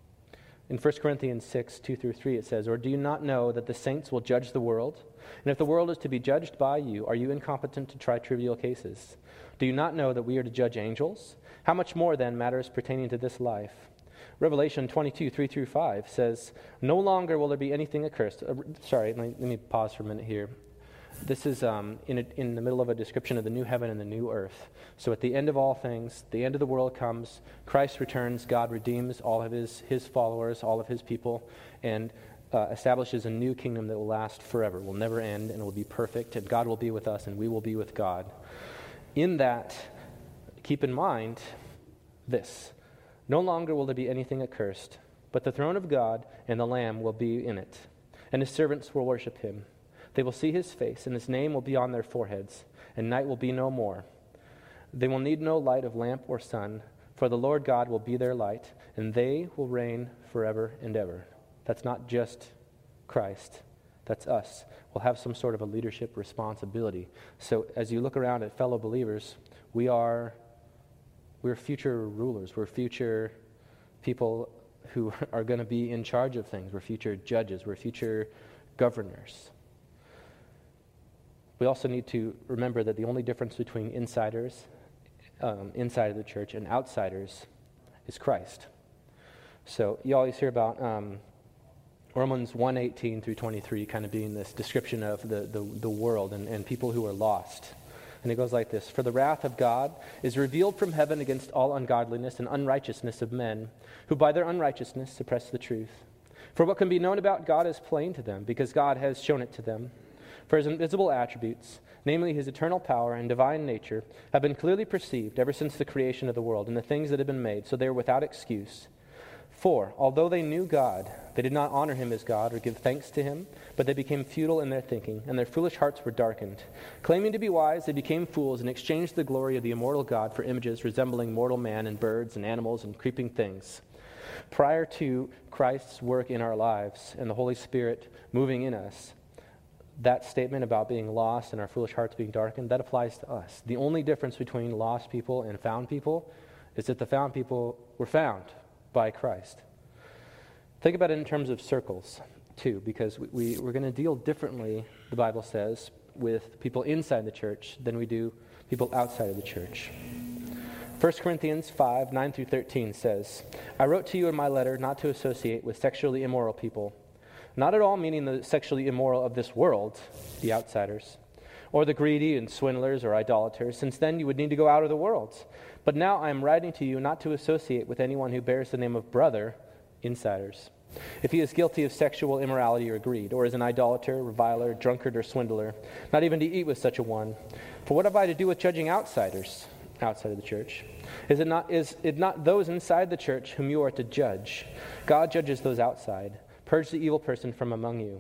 In First Corinthians six, two through three, it says, "Or do you not know that the saints will judge the world? And if the world is to be judged by you, are you incompetent to try trivial cases? Do you not know that we are to judge angels? How much more then matters pertaining to this life?" Revelation twenty-two, three through five says, "No longer will there be anything accursed." Uh, sorry, let me, let me pause for a minute here. This is um, in, a, in the middle of a description of the new heaven and the new earth. So at the end of all things, the end of the world comes, Christ returns, God redeems all of his, his followers, all of his people, and uh, establishes a new kingdom that will last forever, will never end, and will be perfect, and God will be with us, and we will be with God. In that, keep in mind this: no longer will there be anything accursed, but the throne of God and the Lamb will be in it, and his servants will worship him. They will see his face, and his name will be on their foreheads, and night will be no more. They will need no light of lamp or sun, for the Lord God will be their light, and they will reign forever and ever. That's not just Christ. That's us. We'll have some sort of a leadership responsibility. So as you look around at fellow believers, we are we're future rulers. We're future people who are going to be in charge of things. We're future judges. We're future governors. We also need to remember that the only difference between insiders, um, inside of the church, and outsiders is Christ. So you always hear about um, Romans one eighteen through twenty-three kind of being this description of the, the, the world and, and people who are lost. And it goes like this: "For the wrath of God is revealed from heaven against all ungodliness and unrighteousness of men, who by their unrighteousness suppress the truth. For what can be known about God is plain to them, because God has shown it to them. For his invisible attributes, namely his eternal power and divine nature, have been clearly perceived ever since the creation of the world and the things that have been made, so they are without excuse. For, although they knew God, they did not honor him as God or give thanks to him, but they became futile in their thinking, and their foolish hearts were darkened. Claiming to be wise, they became fools and exchanged the glory of the immortal God for images resembling mortal man and birds and animals and creeping things." Prior to Christ's work in our lives and the Holy Spirit moving in us, that statement about being lost and our foolish hearts being darkened, that applies to us. The only difference between lost people and found people is that the found people were found by Christ. Think about it in terms of circles, too, because we, we, we're going to deal differently, the Bible says, with people inside the church than we do people outside of the church. First Corinthians five, nine through thirteen says, "I wrote to you in my letter not to associate with sexually immoral people, not at all meaning the sexually immoral of this world," the outsiders, "or the greedy and swindlers or idolaters, since then you would need to go out of the world. But now I am writing to you not to associate with anyone who bears the name of brother," insiders, "if he is guilty of sexual immorality or greed, or is an idolater, reviler, drunkard, or swindler, not even to eat with such a one. For what have I to do with judging outsiders?" Outside of the church. Is it not, is it not those inside the church whom you are to judge? God judges those outside. Purge the evil person from among you.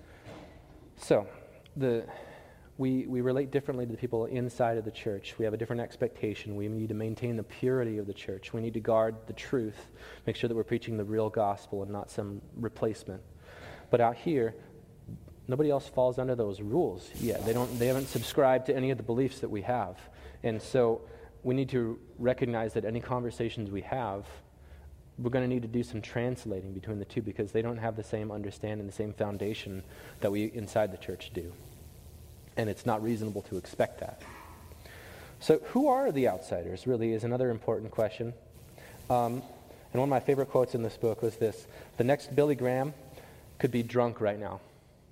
So, the we we relate differently to the people inside of the church. We have a different expectation. We need to maintain the purity of the church. We need to guard the truth, make sure that we're preaching the real gospel and not some replacement. But out here, nobody else falls under those rules yet. They don't. They haven't subscribed to any of the beliefs that we have, and so we need to recognize that any conversations we have, we're going to need to do some translating between the two because they don't have the same understanding, the same foundation that we inside the church do. And it's not reasonable to expect that. So who are the outsiders, really, is another important question. Um, and one of my favorite quotes in this book was this: the next Billy Graham could be drunk right now.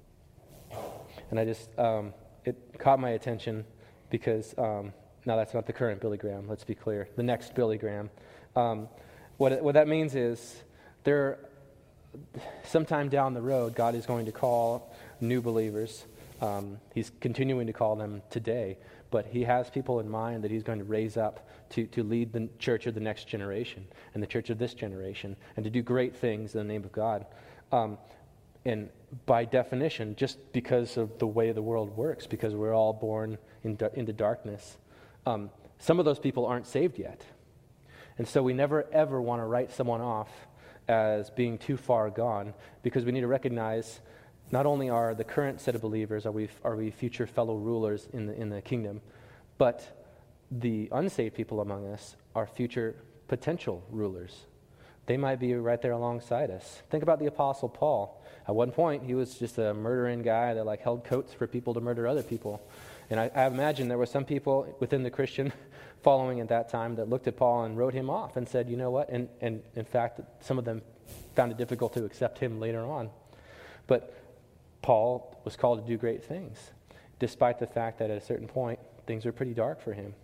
And I just, um, it caught my attention because, um, now that's not the current Billy Graham, let's be clear. The next Billy Graham. Um, what, what that means is, there, sometime down the road, God is going to call new believers. Um, he's continuing to call them today, but he has people in mind that he's going to raise up to, to lead the church of the next generation and the church of this generation and to do great things in the name of God. Um, and by definition, just because of the way the world works, because we're all born in, into darkness, um, some of those people aren't saved yet. And so we never ever want to write someone off as being too far gone, because we need to recognize not only are the current set of believers, are we are we future fellow rulers in the in the kingdom, but the unsaved people among us are future potential rulers. They might be right there alongside us. Think about the Apostle Paul. At one point, he was just a murdering guy that like held coats for people to murder other people. And I, I imagine there were some people within the Christian following at that time that looked at Paul and wrote him off and said, you know what? And, and in fact, some of them found it difficult to accept him later on. But Paul was called to do great things, despite the fact that at a certain point, things were pretty dark for him.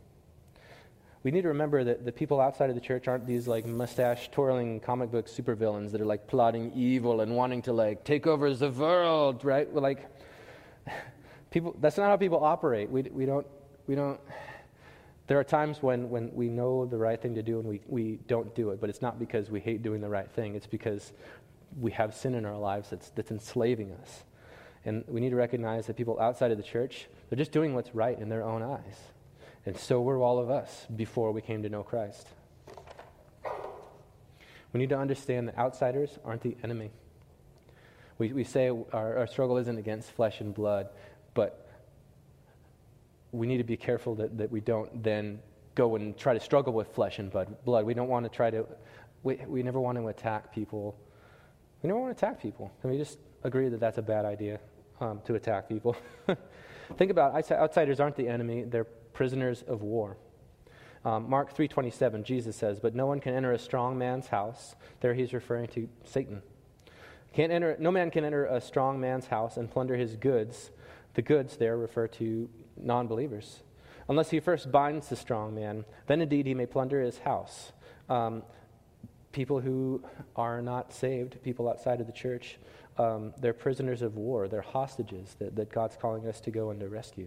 We need to remember that the people outside of the church aren't these like mustache-twirling comic book supervillains that are like plotting evil and wanting to like take over the world, right? We're like, people. That's not how people operate. We we don't we don't. There are times when, when we know the right thing to do and we, we don't do it, but it's not because we hate doing the right thing. It's because we have sin in our lives that's that's enslaving us. And we need to recognize that people outside of the church, they're just doing what's right in their own eyes. And so were all of us before we came to know Christ. We need to understand that outsiders aren't the enemy. We we say our, our struggle isn't against flesh and blood, but we need to be careful that, that we don't then go and try to struggle with flesh and blood. We don't want to try to, we, we never want to attack people. We never want to attack people. Can we just agree that that's a bad idea, um, to attack people? Think about it. Outsiders aren't the enemy. They're prisoners of war. Um, Mark three twenty-seven, Jesus says, "But no one can enter a strong man's house." There he's referring to Satan. Can't enter. No man can enter a strong man's house and plunder his goods. The goods there refer to non-believers. Unless he first binds the strong man, then indeed he may plunder his house. Um, people who are not saved, people outside of the church, um, they're prisoners of war. They're hostages that, that God's calling us to go and to rescue.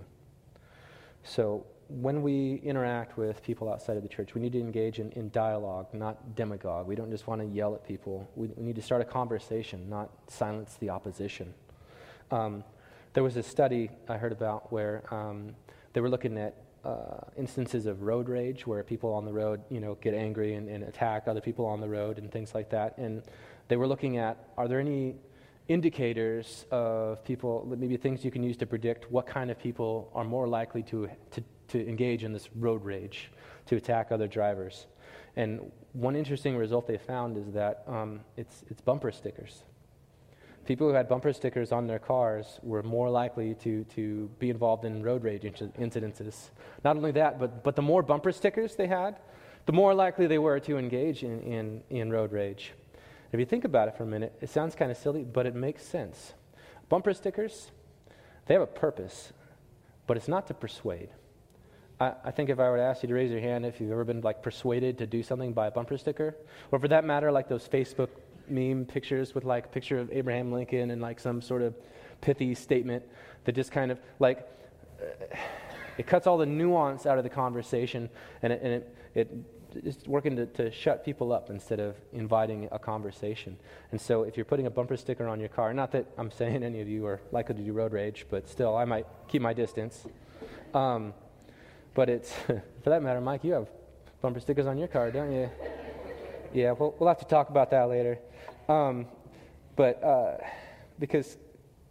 So when we interact with people outside of the church, we need to engage in, in dialogue, not demagogue. We don't just want to yell at people. We, we need to start a conversation, not silence the opposition. Um, there was a study I heard about where um, they were looking at uh, instances of road rage, where people on the road, you know, get angry and, and attack other people on the road and things like that. And they were looking at, are there any indicators of people, maybe things you can use to predict what kind of people are more likely to, to to engage in this road rage, to attack other drivers. And one interesting result they found is that um, it's it's bumper stickers. People who had bumper stickers on their cars were more likely to to be involved in road rage incidences. Not only that, but but the more bumper stickers they had, the more likely they were to engage in, in, in road rage. If you think about it for a minute, it sounds kind of silly, but it makes sense. Bumper stickers, they have a purpose, but it's not to persuade. I, I think if I were to ask you to raise your hand if you've ever been like persuaded to do something by a bumper sticker, or for that matter, like those Facebook meme pictures with like a picture of Abraham Lincoln and like some sort of pithy statement that just kind of like, uh, it cuts all the nuance out of the conversation, and it, and it, it it's working to, to shut people up instead of inviting a conversation. And so if you're putting a bumper sticker on your car, not that I'm saying any of you are likely to do road rage, but still I might keep my distance. Um, But it's, for that matter, Mike, you have bumper stickers on your car, don't you? Yeah, we'll, we'll have to talk about that later. Um, but uh, because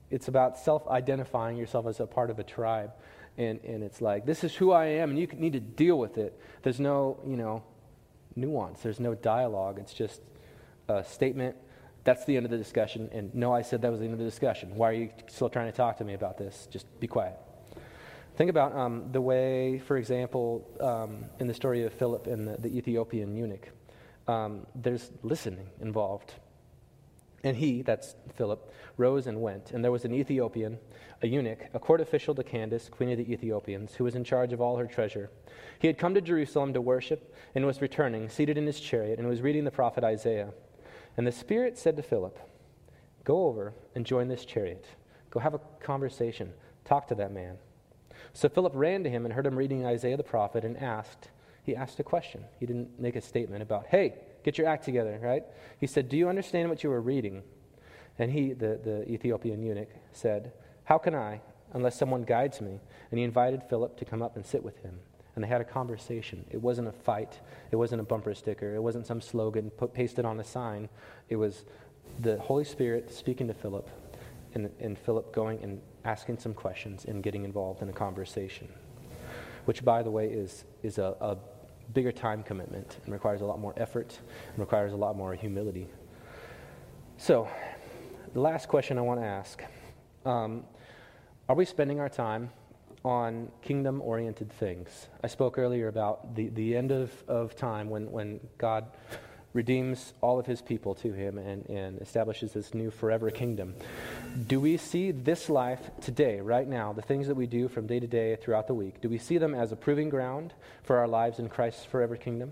it's about self-identifying yourself as a part of a tribe. And, and it's like, this is who I am, and you need to deal with it. There's no, you know, nuance. There's no dialogue. It's just a statement. That's the end of the discussion. And no, I said that was the end of the discussion. Why are you still trying to talk to me about this? Just be quiet. Think about um, the way, for example, um, in the story of Philip and the, the Ethiopian eunuch, um, there's listening involved. And he, that's Philip, rose and went. And there was an Ethiopian, a eunuch, a court official to Candace, queen of the Ethiopians, who was in charge of all her treasure. He had come to Jerusalem to worship and was returning, seated in his chariot, and was reading the prophet Isaiah. And the Spirit said to Philip, go over and join this chariot. Go have a conversation. Talk to that man. So Philip ran to him and heard him reading Isaiah the prophet and asked, he asked a question. He didn't make a statement about, hey, get your act together, right? He said, do you understand what you were reading? And he, the, the Ethiopian eunuch, said, how can I, unless someone guides me? And he invited Philip to come up and sit with him. And they had a conversation. It wasn't a fight. It wasn't a bumper sticker. It wasn't some slogan put pasted on a sign. It was the Holy Spirit speaking to Philip, and, and Philip going and asking some questions and getting involved in a conversation, which, by the way, is, is a, a bigger time commitment and requires a lot more effort and requires a lot more humility. So, the last question I want to ask, um, are we spending our time on kingdom-oriented things? I spoke earlier about the, the end of, of time when, when God redeems all of his people to him and, and establishes this new forever kingdom. Do we see this life today, right now, the things that we do from day to day throughout the week, do we see them as a proving ground for our lives in Christ's forever kingdom?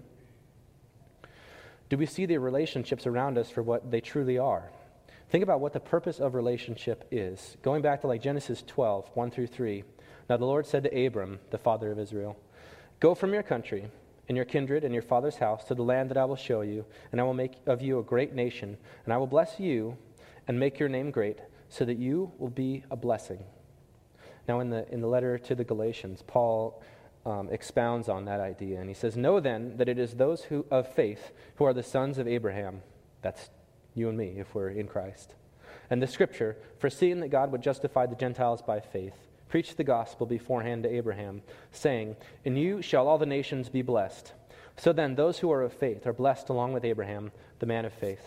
Do we see the relationships around us for what they truly are? Think about what the purpose of relationship is. Going back to like Genesis twelve, one through three. Now the Lord said to Abram, the father of Israel, go from your country and your kindred and your father's house to the land that I will show you, and I will make of you a great nation, and I will bless you and make your name great, so that you will be a blessing. Now in the in the letter to the Galatians, Paul um, expounds on that idea, and he says, know then that it is those who of faith who are the sons of Abraham. That's you and me if we're in Christ. And the scripture, foreseeing that God would justify the Gentiles by faith, preached the gospel beforehand to Abraham, saying, in you shall all the nations be blessed. So then those who are of faith are blessed along with Abraham, the man of faith.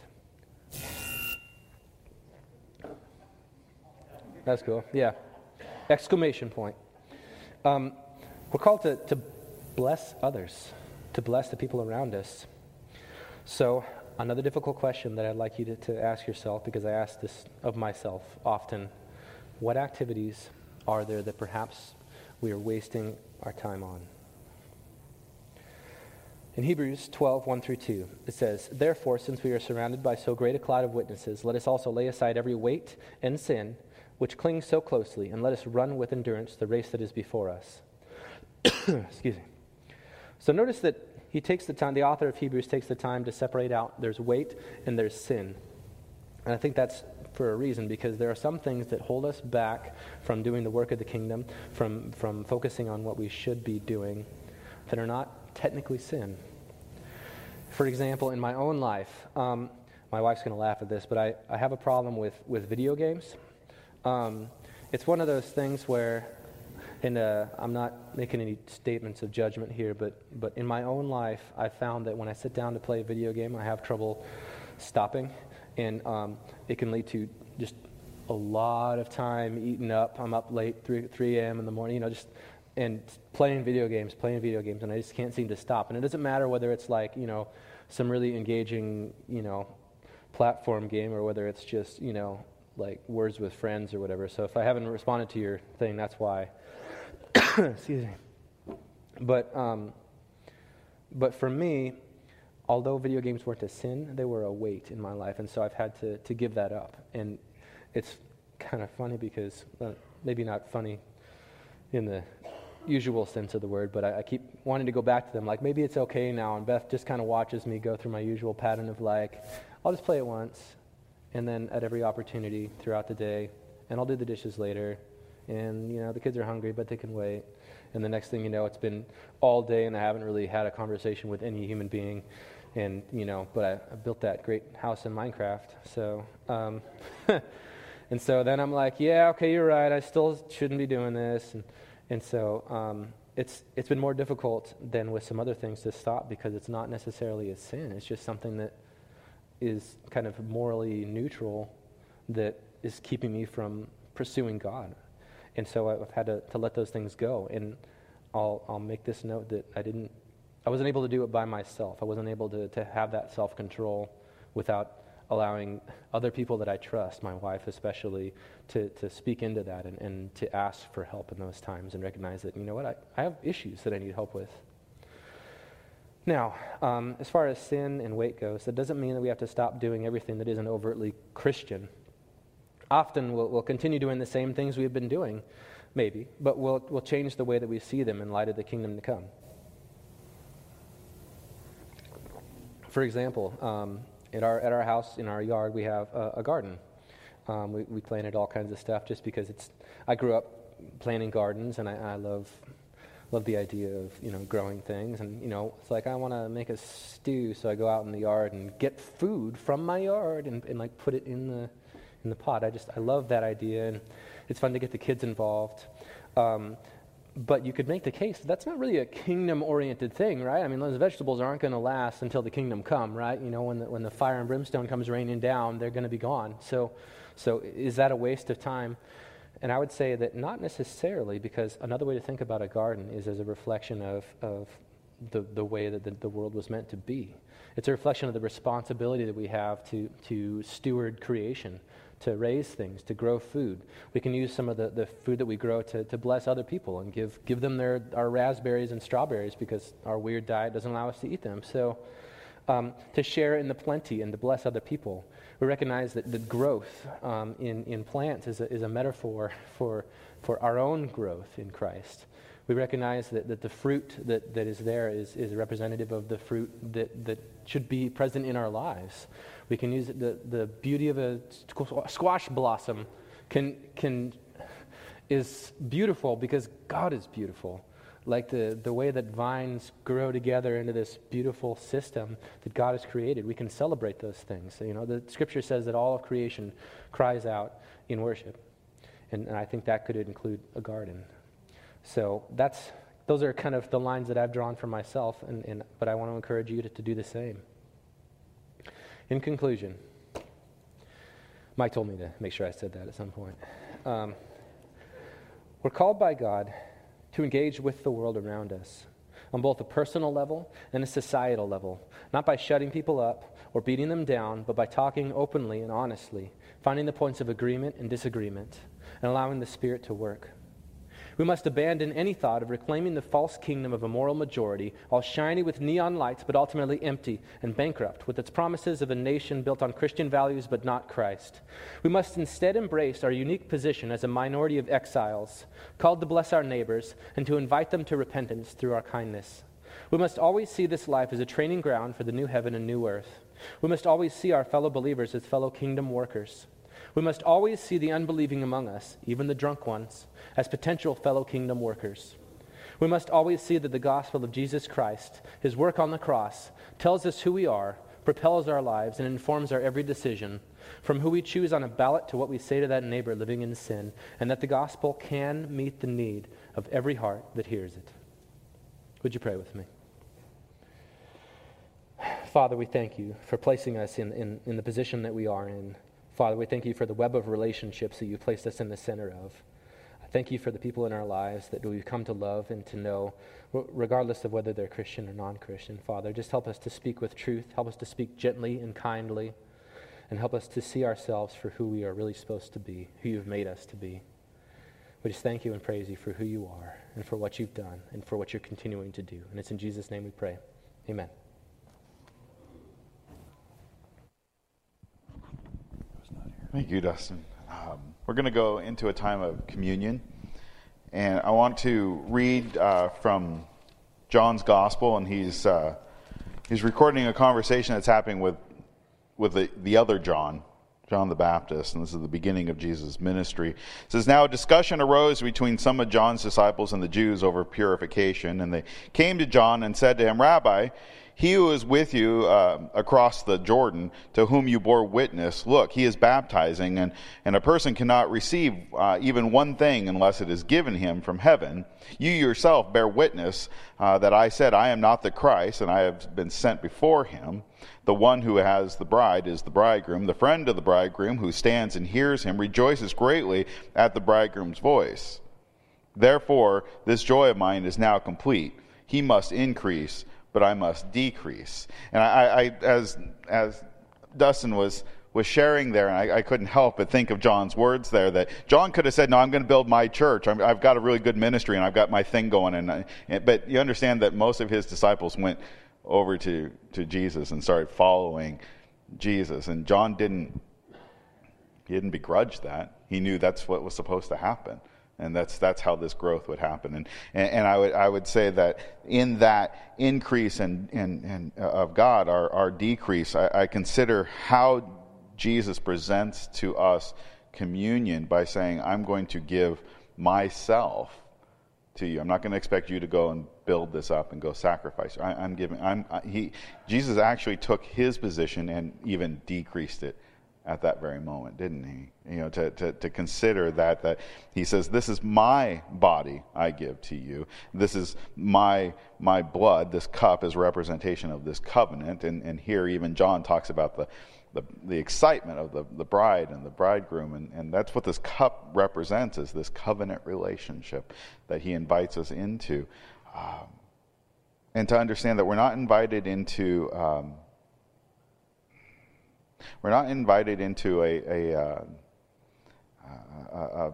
That's cool. Yeah. Exclamation point. Um, we're called to, to bless others, to bless the people around us. So another difficult question that I'd like you to, to ask yourself, because I ask this of myself often, what activities are there that perhaps we are wasting our time on? In Hebrews twelve, one through two, it says, therefore, since we are surrounded by so great a cloud of witnesses, let us also lay aside every weight and sin which clings so closely, and let us run with endurance the race that is before us. Excuse me. So notice that he takes the time, the author of Hebrews takes the time to separate out there's weight and there's sin. And I think that's for a reason, because there are some things that hold us back from doing the work of the kingdom, from, from focusing on what we should be doing, that are not technically sin. For example, in my own life, um, my wife's going to laugh at this, but I, I have a problem with, with video games. Um, it's one of those things where, and uh, I'm not making any statements of judgment here, but, but in my own life, I found that when I sit down to play a video game, I have trouble stopping. And um, it can lead to just a lot of time eaten up. I'm up late, three a.m. in the morning, you know, just and playing video games, playing video games, and I just can't seem to stop. And it doesn't matter whether it's like, you know, some really engaging, you know, platform game, or whether it's just, you know, like Words with Friends or whatever. So if I haven't responded to your thing, that's why. Excuse me. But um, but for me, although video games weren't a sin, they were a weight in my life, and so I've had to, to give that up. And it's kind of funny because, uh, maybe not funny in the usual sense of the word, but I, I keep wanting to go back to them. Like, maybe it's okay now, and Beth just kind of watches me go through my usual pattern of like, I'll just play it once, and then at every opportunity throughout the day, and I'll do the dishes later, and, you know, the kids are hungry, but they can wait. And the next thing you know, it's been all day, and I haven't really had a conversation with any human being. And, you know, but I, I built that great house in Minecraft. So, um, And so then I'm like, yeah, okay, you're right. I still shouldn't be doing this. And, and so um, it's it's been more difficult than with some other things to stop because it's not necessarily a sin. It's just something that is kind of morally neutral that is keeping me from pursuing God. And so I've had to, to let those things go. And I'll I'll make this note that I didn't, I wasn't able to do it by myself. I wasn't able to, to have that self-control without allowing other people that I trust, my wife especially, to, to speak into that and, and to ask for help in those times and recognize that, you know what, I, I have issues that I need help with. Now, um, as far as sin and weight goes, that doesn't mean that we have to stop doing everything that isn't overtly Christian. Often we'll, we'll continue doing the same things we've been doing, maybe, but we'll, we'll change the way that we see them in light of the kingdom to come. For example, um, At our at our house, in our yard, we have a, a garden. Um, we, we planted all kinds of stuff just because it's. I grew up planting gardens, and I, I love love the idea of you know growing things. And you know, it's like I want to make a stew, so I go out in the yard and get food from my yard and, and like put it in the in the pot. I just I love that idea, and it's fun to get the kids involved. Um, But you could make the case that that's not really a kingdom-oriented thing, right? I mean, those vegetables aren't going to last until the kingdom come, right? You know, when the, when the fire and brimstone comes raining down, they're going to be gone. So, so is that a waste of time? And I would say that not necessarily, because another way to think about a garden is as a reflection of, of the, the way that the, the world was meant to be. It's a reflection of the responsibility that we have to, to steward creation, to raise things, to grow food. We can use some of the, the food that we grow to, to bless other people and give give them their our raspberries and strawberries because our weird diet doesn't allow us to eat them. So um, to share in the plenty and to bless other people. We recognize that the growth um, in, in plants is a, is a metaphor for, for our own growth in Christ. We recognize that, that the fruit that, that is there is, is representative of the fruit that, that should be present in our lives. We can use it, the, the beauty of a squash blossom can can is beautiful because God is beautiful. Like the, the way that vines grow together into this beautiful system that God has created, we can celebrate those things. So, you know, the Scripture says that all of creation cries out in worship, and, and I think that could include a garden. So that's those are kind of the lines that I've drawn for myself, and, and but I want to encourage you to, to do the same. In conclusion, Mike told me to make sure I said that at some point. Um, we're called by God to engage with the world around us on both a personal level and a societal level, not by shutting people up or beating them down, but by talking openly and honestly, finding the points of agreement and disagreement, and allowing the Spirit to work. We must abandon any thought of reclaiming the false kingdom of a moral majority, all shiny with neon lights, but ultimately empty and bankrupt, with its promises of a nation built on Christian values but not Christ. We must instead embrace our unique position as a minority of exiles, called to bless our neighbors and to invite them to repentance through our kindness. We must always see this life as a training ground for the new heaven and new earth. We must always see our fellow believers as fellow kingdom workers. We must always see the unbelieving among us, even the drunk ones, as potential fellow kingdom workers. We must always see that the gospel of Jesus Christ, his work on the cross, tells us who we are, propels our lives, and informs our every decision, from who we choose on a ballot to what we say to that neighbor living in sin, and that the gospel can meet the need of every heart that hears it. Would you pray with me? Father, we thank you for placing us in, in, in the position that we are in. Father, we thank you for the web of relationships that you've placed us in the center of. I thank you for the people in our lives that we've come to love and to know, regardless of whether they're Christian or non-Christian. Father, just help us to speak with truth. Help us to speak gently and kindly. And help us to see ourselves for who we are really supposed to be, who you've made us to be. We just thank you and praise you for who you are and for what you've done and for what you're continuing to do. And it's in Jesus' name we pray. Amen. Thank you, Dustin. Um, we're going to go into a time of communion, and I want to read uh, from John's Gospel, and he's uh, he's recording a conversation that's happening with with the, the other John, John the Baptist, and this is the beginning of Jesus' ministry. It says, "Now a discussion arose between some of John's disciples and the Jews over purification, and they came to John and said to him, 'Rabbi, He who is with you uh, across the Jordan, to whom you bore witness, look, he is baptizing, and, and a person cannot receive uh, even one thing unless it is given him from heaven. You yourself bear witness uh, that I said, I am not the Christ, and I have been sent before him. The one who has the bride is the bridegroom. The friend of the bridegroom who stands and hears him rejoices greatly at the bridegroom's voice. Therefore, this joy of mine is now complete. He must increase, but I must decrease. And I, I as as Dustin was was sharing there, and I, I couldn't help but think of John's words there, that John could have said, no, I'm going to build my church. I'm, I've got a really good ministry, and I've got my thing going. And, I, and But you understand that most of his disciples went over to, to Jesus and started following Jesus. And John didn't, he didn't begrudge that. He knew that's what was supposed to happen. And that's that's how this growth would happen. And and, and I would I would say that in that increase and in, in, in, uh, of God, our, our decrease, I, I consider how Jesus presents to us communion by saying, I'm going to give myself to you. I'm not going to expect you to go and build this up and go sacrifice. I, I'm giving. I'm I, he. Jesus actually took his position and even decreased it at that very moment, didn't he? You know, to, to, to consider that, that he says, this is my body I give to you. This is my my blood. This cup is representation of this covenant. And, and here even John talks about the, the, the excitement of the, the bride and the bridegroom. And, and that's what this cup represents, is this covenant relationship that he invites us into. Um, and to understand that we're not invited into... Um, We're not invited into a a, uh, a, a,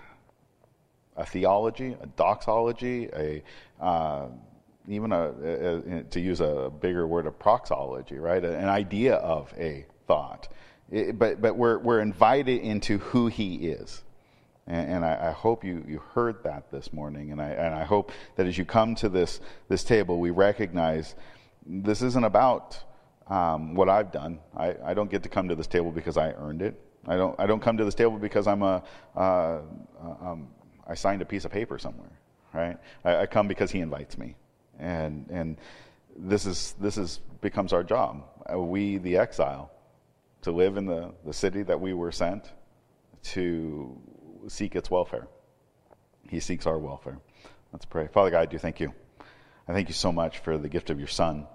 a theology, a doxology, a uh, even a, a, a to use a bigger word, a proxology, right? An idea of a thought. It, but but we're we're invited into who he is, and, and I, I hope you, you heard that this morning. And I and I hope that as you come to this this table, we recognize this isn't about Um, what I've done. I, I don't get to come to this table because I earned it. I don't. I don't come to this table because I'm a. Uh, um, I signed a piece of paper somewhere, right? I, I come because he invites me, and and this is this is becomes our job. Uh, we, the exile, to live in the, the city that we were sent to seek its welfare. He seeks our welfare. Let's pray. Father God, I do thank you. I thank you so much for the gift of your Son.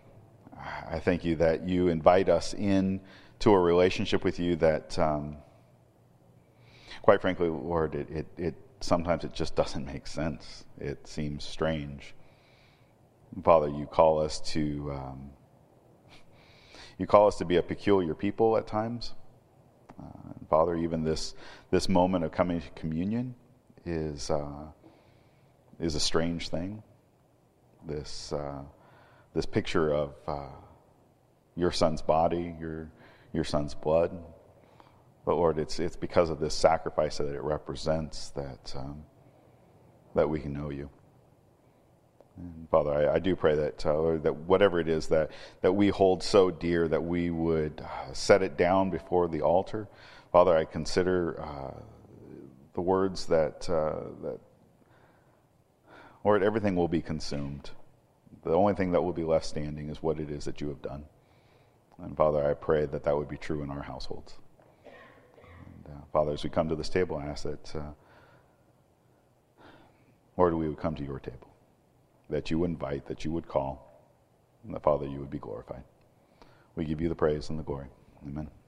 I thank you that you invite us in to a relationship with you that, um, quite frankly, Lord, it, it, it sometimes it just doesn't make sense. It seems strange. Father, you call us to um, you call us to be a peculiar people at times. Uh, Father, even this this moment of coming to communion is uh, is a strange thing. This. Uh, This picture of uh, your Son's body, your your Son's blood, but Lord, it's it's because of this sacrifice that it represents that um, that we can know you. And Father, I, I do pray that uh, Lord, that whatever it is that that we hold so dear, that we would uh, set it down before the altar. Father, I consider uh, the words that uh, that Lord, everything will be consumed. The only thing that will be left standing is what it is that you have done. And Father, I pray that that would be true in our households. And, uh, Father, as we come to this table, I ask that, uh, Lord, we would come to your table, that you would invite, that you would call, and that, Father, you would be glorified. We give you the praise and the glory. Amen.